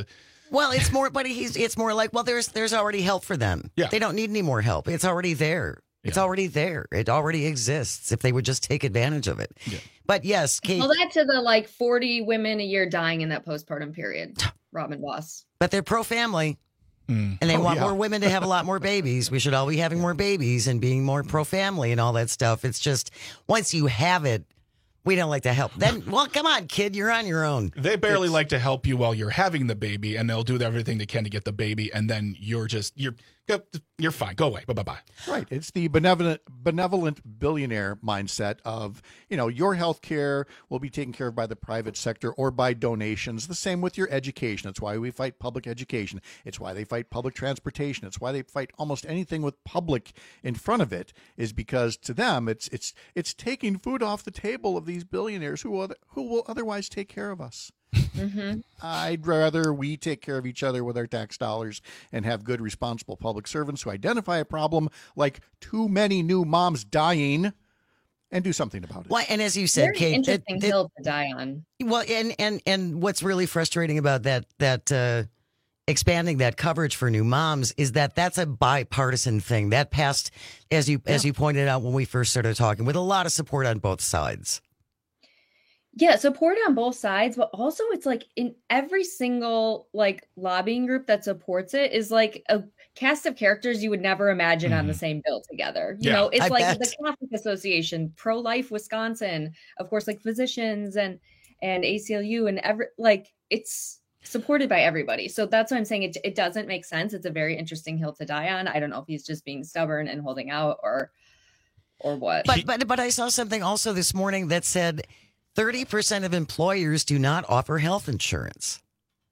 Well, it's more, but he's it's more like, well, there's there's already help for them. Yeah. They don't need any more help. It's already there. It's Yeah. already there. It already exists if they would just take advantage of it. Yeah. But yes, Kate. Well, that to the like forty women a year dying in that postpartum period. Robin Voss. But they're pro-family. Mm. And they Oh, want yeah. more women to have a lot more babies. We should all be having more babies and being more pro-family and all that stuff. It's just, once you have it, we don't like to help. Then, well, come on, kid, you're on your own. They barely like to help you while you're having the baby, and they'll do everything they can to get the baby, and then you're just you're you're fine. Go away. Bye bye bye. Right. It's the benevolent benevolent billionaire mindset of, you know, your health care will be taken care of by the private sector or by donations. The same with your education. That's why we fight public education. It's why they fight public transportation. It's why they fight almost anything with public in front of it, is because to them it's it's it's taking food off the table of these billionaires who will, who will otherwise take care of us. Mm-hmm. I'd rather we take care of each other with our tax dollars and have good, responsible public servants who identify a problem like too many new moms dying and do something about it. Well, and as you said, Very Kate, interesting that- that- hill to die on. well, and and and what's really frustrating about that that uh, expanding that coverage for new moms is that that's a bipartisan thing that passed, as you as you pointed out when we first started talking, with a lot of support on both sides. Yeah, support on both sides, but also it's like in every single like lobbying group that supports it is like a cast of characters you would never imagine on the same bill together. You Yeah, know, it's I like bet. the Catholic Association, Pro-Life Wisconsin, of course, like physicians and and A C L U and every like it's supported by everybody. So that's why I'm saying it it doesn't make sense. It's a very interesting hill to die on. I don't know if he's just being stubborn and holding out or or what. But but but I saw something also this morning that said thirty percent of employers do not offer health insurance.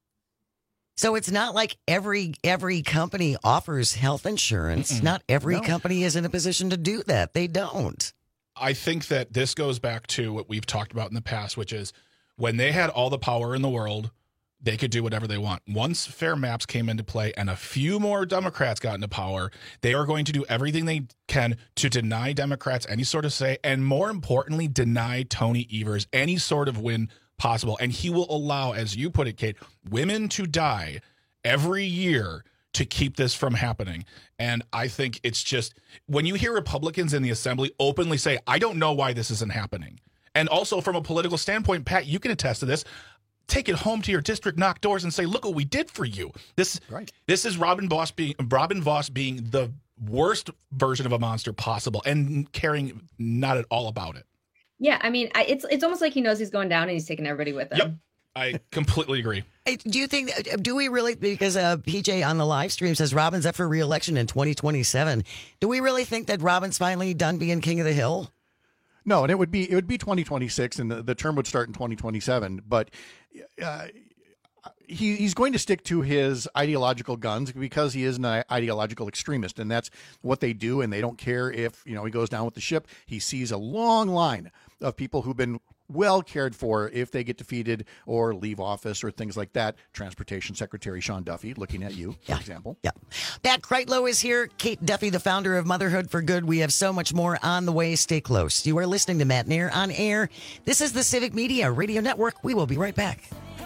So it's not like every every company offers health insurance. Mm-mm. Not every No. company is in a position to do that. They don't. I think that this goes back to what we've talked about in the past, which is when they had all the power in the world, they could do whatever they want. Once Fair Maps came into play and a few more Democrats got into power, they are going to do everything they can to deny Democrats any sort of say, and more importantly, deny Tony Evers any sort of win possible. And he will allow, as you put it, Kate, women to die every year to keep this from happening. And I think it's just, when you hear Republicans in the assembly openly say, I don't know why this isn't happening. And also from a political standpoint, Pat, you can attest to this. Take it home to your district, knock doors, and say, "Look what we did for you." This, right. This is Robin Voss being Robin Voss being the worst version of a monster possible, and caring not at all about it. Yeah, I mean, I, it's it's almost like he knows he's going down and he's taking everybody with him. Yep, I completely agree. Hey, do you think? Do we really? Because uh, P J on the live stream says Robin's up for re-election in twenty twenty-seven. Do we really think that Robin's finally done being king of the hill? No, and it would be it would be twenty twenty-six, and the, the term would start in twenty twenty-seven. But uh, he he's going to stick to his ideological guns because he is an ideological extremist, and that's what they do. And they don't care if you know he goes down with the ship. He sees a long line of people who've been well cared for if they get defeated or leave office or things like that. Transportation Secretary Sean Duffy, looking at you, for yeah. example. Yeah. Pat Kreitlow is here. Kate Duffy, the founder of Motherhood for Good. We have so much more on the way. Stay close. You are listening to Matt Nair on air. This is the Civic Media Radio Network. We will be right back.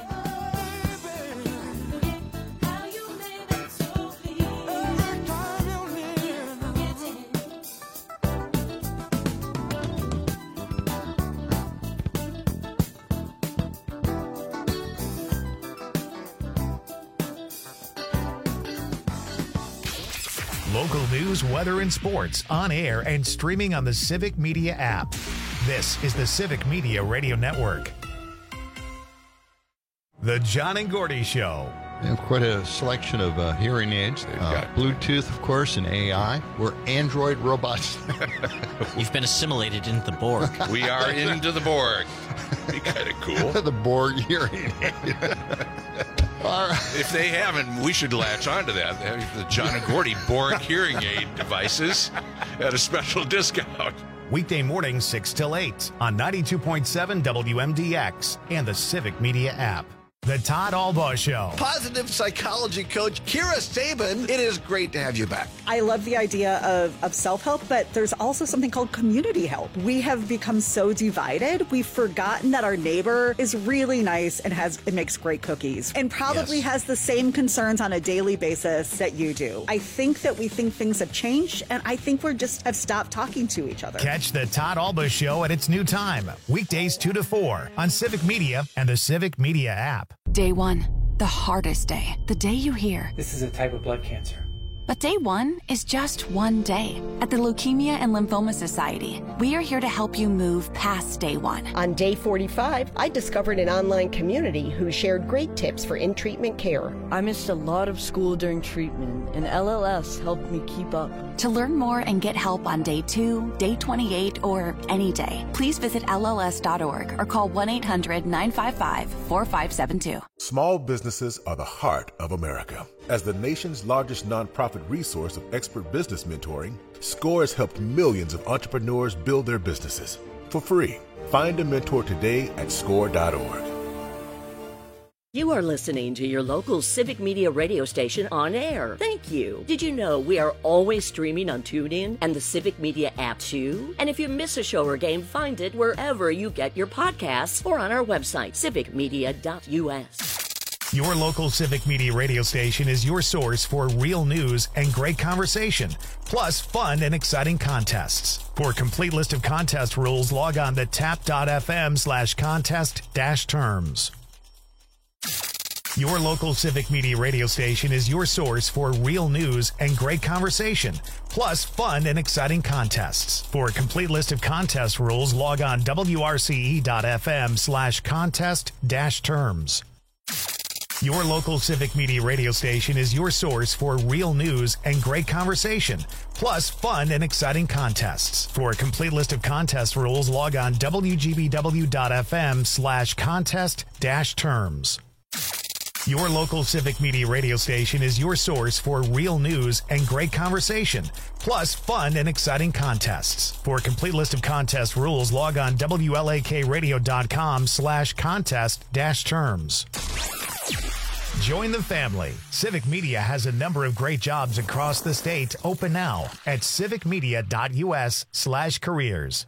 Local news, weather, and sports on air and streaming on the Civic Media app. This is the Civic Media Radio Network. The John and Gordy Show. We have quite a selection of uh, hearing aids. Uh, Bluetooth, of course, and A I. We're Android robots. You've been assimilated into the Borg. We are into the Borg. Be kind of cool. The Borg hearing aid. If they haven't, we should latch onto that. The John and Gordy Borg hearing aid devices at a special discount. Weekday mornings six till eight on ninety-two point seven W M D X and the Civic Media app. The Todd Albaugh Show. Positive psychology coach Kira Sabin, it is great to have you back. I love the idea of, of self-help, but there's also something called community help. We have become so divided, we've forgotten that our neighbor is really nice and has and makes great cookies and probably yes. has the same concerns on a daily basis that you do. I think that we think things have changed, and I think we're just have stopped talking to each other. Catch the Todd Albaugh Show at its new time, weekdays two to four on Civic Media and the Civic Media app. Day one, the hardest day, the day you hear, this is a type of blood cancer. But day one is just one day. At the Leukemia and Lymphoma Society, we are here to help you move past day one. On day forty-five, I discovered an online community who shared great tips for in-treatment care. I missed a lot of school during treatment, and L L S helped me keep up. To learn more and get help on day two, day twenty-eight, or any day, please visit L L S dot org or call one eight hundred nine five five four five seven two. Small businesses are the heart of America. As the nation's largest nonprofit resource of expert business mentoring, SCORE has helped millions of entrepreneurs build their businesses for free. Find a mentor today at score dot org. You are listening to your local Civic Media radio station on air. Thank you. Did you know we are always streaming on TuneIn and the Civic Media app too? And if you miss a show or game, find it wherever you get your podcasts or on our website, civic media dot U S. Your local Civic Media radio station is your source for real news and great conversation, plus fun and exciting contests. For a complete list of contest rules, log on to tap dot f m slash contest dash terms. Your local Civic Media radio station is your source for real news and great conversation, plus fun and exciting contests. For a complete list of contest rules, log on w r c e dot f m slash contest dash terms. Your local Civic Media radio station is your source for real news and great conversation, plus fun and exciting contests. For a complete list of contest rules, log on w g b w dot f m slash contest dash terms. Your local Civic Media radio station is your source for real news and great conversation, plus fun and exciting contests. For a complete list of contest rules, log on w l a k radio dot com slash contest dash terms. Join the family. Civic Media has a number of great jobs across the state open now at civic media dot u s slash careers.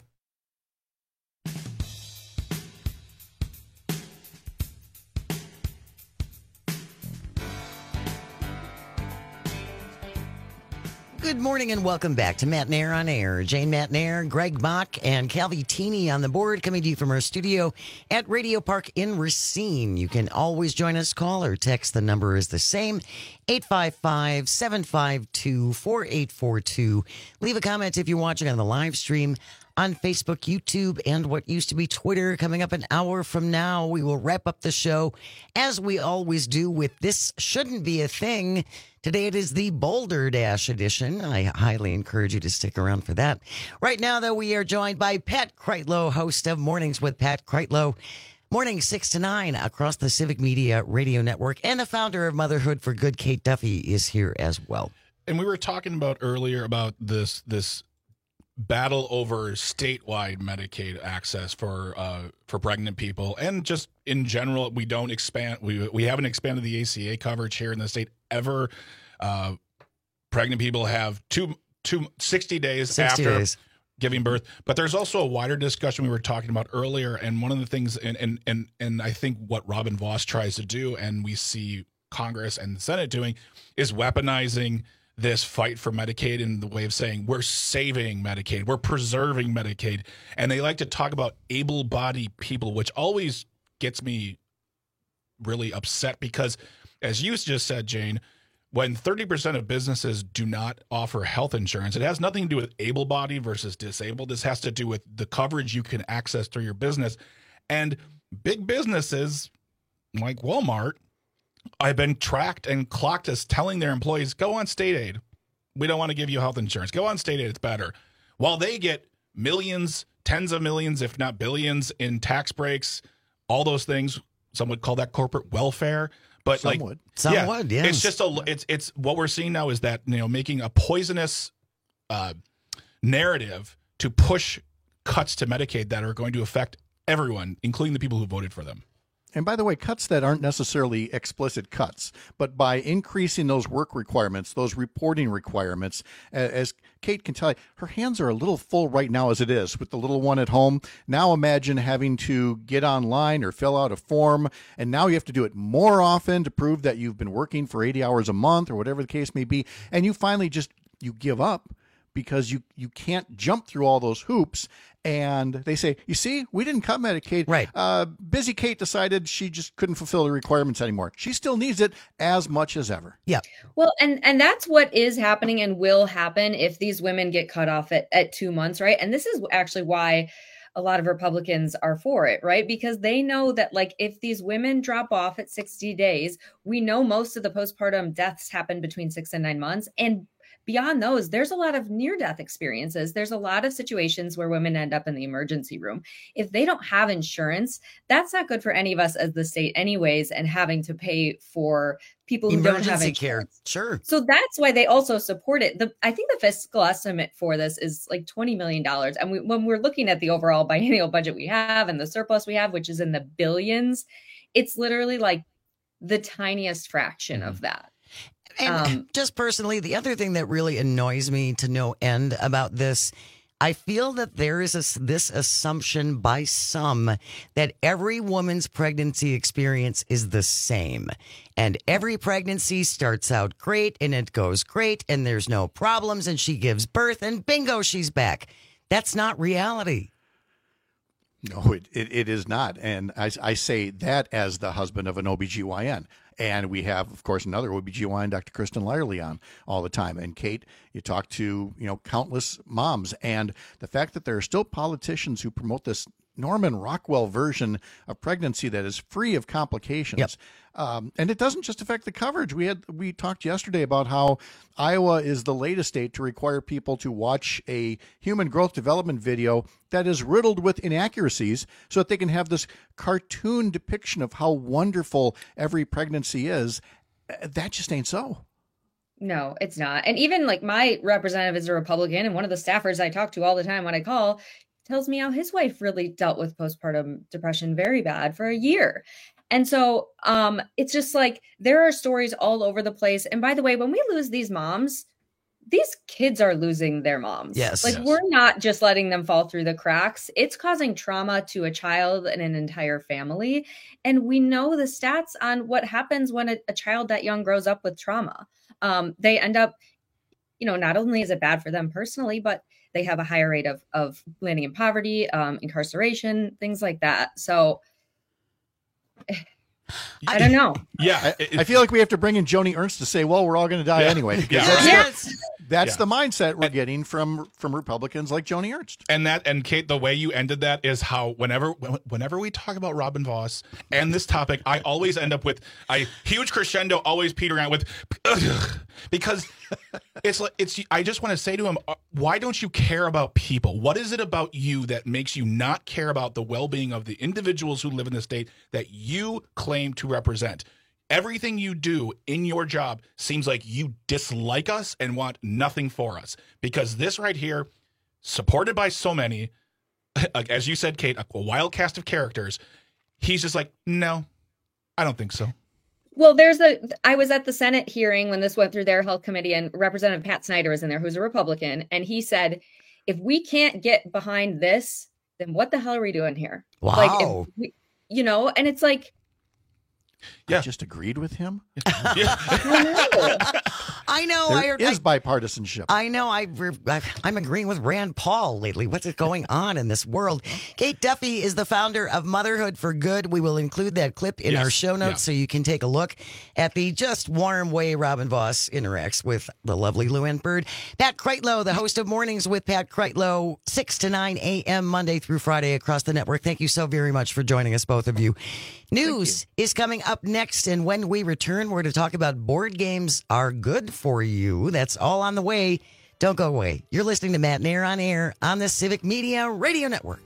Good morning and welcome back to Matt Nair on Air. Jane Matt Nair, Greg Bach, and Calvi Teeny on the board, coming to you from our studio at Radio Park in Racine. You can always join us, call or text. The number is the same, eight five five, seven five two, four eight four two. Leave a comment if you're watching on the live stream on Facebook, YouTube, and what used to be Twitter. Coming up an hour from now, we will wrap up the show, as we always do, with This Shouldn't Be a Thing. Today it is the Boulder Dash edition. I highly encourage you to stick around for that. Right now, though, we are joined by Pat Kreitlow, host of Mornings with Pat Kreitlow. Mornings six to nine across the Civic Media Radio Network, and the founder of Motherhood for Good, Kate Duffy, is here as well. And we were talking about earlier about this this battle over statewide Medicaid access for uh, for pregnant people, and just in general, we don't expand. We we haven't expanded the A C A coverage here in the state ever. Uh, pregnant people have two two sixty days sixty after days. giving birth, but there's also a wider discussion we were talking about earlier, and one of the things, and and and and I think what Robin Vos tries to do, and we see Congress and the Senate doing, is weaponizing this fight for Medicaid in the way of saying we're saving Medicaid, we're preserving Medicaid. And they like to talk about able-bodied people, which always gets me really upset because, as you just said, Jane, when thirty percent of businesses do not offer health insurance, it has nothing to do with able-bodied versus disabled. This has to do with the coverage you can access through your business. And big businesses like Walmart, I've been tracked and clocked as telling their employees, go on state aid. We don't want to give you health insurance. Go on state aid. It's better. While they get millions, tens of millions, if not billions in tax breaks, all those things. Some would call that corporate welfare. But Some like, would. Some yeah, would, yes. It's just a, it's, it's what we're seeing now is that, you know, making a poisonous uh, narrative to push cuts to Medicaid that are going to affect everyone, including the people who voted for them. and by the way, cuts that aren't necessarily explicit cuts, but by increasing those work requirements, those reporting requirements, as Kate can tell you, her hands are a little full right now as it is with the little one at home. Now imagine having to get online or fill out a form, and now you have to do it more often to prove that you've been working for eighty hours a month or whatever the case may be, and you finally just, you give up because you, you can't jump through all those hoops. And they say, you see, we didn't cut Medicaid. Right. Uh, busy Kate decided she just couldn't fulfill the requirements anymore. She still needs it as much as ever. Yeah. Well, and and that's what is happening and will happen if these women get cut off at, at two months, right? And this is actually why a lot of Republicans are for it, right? Because they know that, like, if these women drop off at sixty days, we know most of the postpartum deaths happen between six and nine months. And beyond those, there's a lot of near-death experiences. There's a lot of situations where women end up in the emergency room. If they don't have insurance, that's not good for any of us as the state anyways, and having to pay for people who Emergency don't have care. insurance. Sure. So that's why they also support it. The, I think the fiscal estimate for this is like twenty million dollars. And we, when we're looking at the overall biennial budget we have and the surplus we have, which is in the billions, it's literally like the tiniest fraction of that. And Um, just personally, the other thing that really annoys me to no end about this, I feel that there is a, this assumption by some that every woman's pregnancy experience is the same. And every pregnancy starts out great and it goes great and there's no problems and she gives birth and bingo, she's back. That's not reality. No, it, it, it is not. And I, I say that as the husband of an O B G Y N. And we have, of course, another O B G Y N, Doctor Kristen Lyerly, on all the time. And Kate, you talk to, you know, countless moms. And the fact that there are still politicians who promote this Norman Rockwell version of pregnancy that is free of complications. Yep. Um, and it doesn't just affect the coverage. We had we talked yesterday about how Iowa is the latest state to require people to watch a human growth development video that is riddled with inaccuracies so that they can have this cartoon depiction of how wonderful every pregnancy is. That just ain't so. No, it's not. And even like my representative is a Republican, and one of the staffers I talk to all the time when I call tells me how his wife really dealt with postpartum depression very bad for a year. And so um, it's just like there are stories all over the place. And by the way, when we lose these moms, these kids are losing their moms. Yes. Like Yes. we're not just letting them fall through the cracks. It's causing trauma to a child and an entire family. And we know the stats on what happens when a, a child that young grows up with trauma. Um, they end up, you know, not only is it bad for them personally, but they have a higher rate of, of landing in poverty, um, incarceration, things like that. So I don't know. Yeah. I, I feel like we have to bring in Joni Ernst to say, well, we're all going to die Yeah. anyway. Because Yeah. that's, Yes. that's Yeah. the mindset we're getting from from Republicans like Joni Ernst. And that, and Kate, the way you ended that is how whenever whenever we talk about Robin Voss and this topic, I always end up with a huge crescendo, always peter out with, ugh, because it's like it's. I just want to say to him, uh, why don't you care about people? What is it about you that makes you not care about the well-being of the individuals who live in the state that you claim to represent? Everything you do in your job seems like you dislike us and want nothing for us, because this right here, supported by so many, as you said, Kate, a wild cast of characters, he's just like, no, I don't think so. Well, there's a, I was at the Senate hearing when this went through their health committee, and Representative Pat Snyder was in there, who's a Republican. And he said, if we can't get behind this, then what the hell are we doing here? Wow. Like, if we, you know, and it's like, Yeah. I just agreed with him. I know. There I heard, is I, bipartisanship. I know. I, I'm agreeing with Rand Paul lately. What's going on in this world? Kate Duffy is the founder of Motherhood for Good. We will include that clip in Yes. our show notes Yeah. so you can take a look at the just warm way Robin Voss interacts with the lovely Luann Bird. Pat Kreitlow, the host of Mornings with Pat Kreitlow, six to nine a.m. Monday through Friday across the network. Thank you so very much for joining us, both of you. News is coming up next, and when we return, we're to talk about board games are good for you. That's all on the way. Don't go away. You're listening to Matt Nair on Air on the Civic Media Radio Network.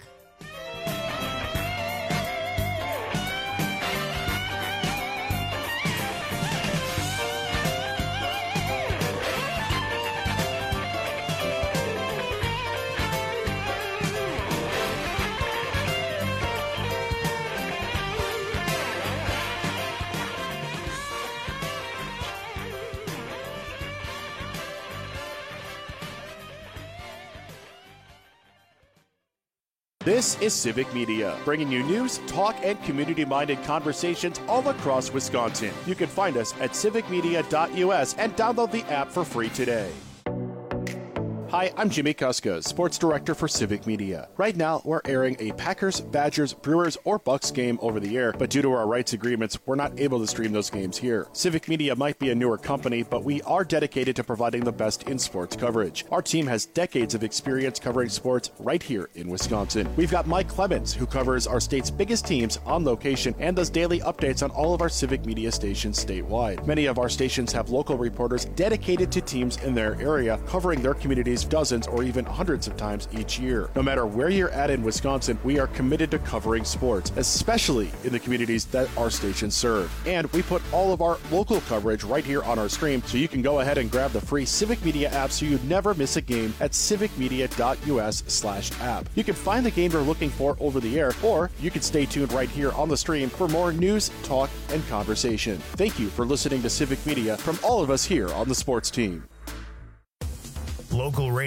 This is Civic Media, bringing you news, talk, and community-minded conversations all across Wisconsin. You can find us at civic media dot U S and download the app for free today. Hi, I'm Jimmy Kuska, Sports Director for Civic Media. Right now, we're airing a Packers, Badgers, Brewers, or Bucks game over the air, but due to our rights agreements, we're not able to stream those games here. Civic Media might be a newer company, but we are dedicated to providing the best in sports coverage. Our team has decades of experience covering sports right here in Wisconsin. We've got Mike Clemens, who covers our state's biggest teams on location and does daily updates on all of our Civic Media stations statewide. Many of our stations have local reporters dedicated to teams in their area, covering their communities dozens or even hundreds of times each year. No matter where you're at in Wisconsin, we are committed to covering sports, especially in the communities that our stations serve. And we put all of our local coverage right here on our stream, so you can go ahead and grab the free Civic Media app so you never miss a game at civic media dot U S slash app. You can find the game you're looking for over the air, or you can stay tuned right here on the stream for more news, talk, and conversation. Thank you for listening to Civic Media from all of us here on the sports team. Local radio.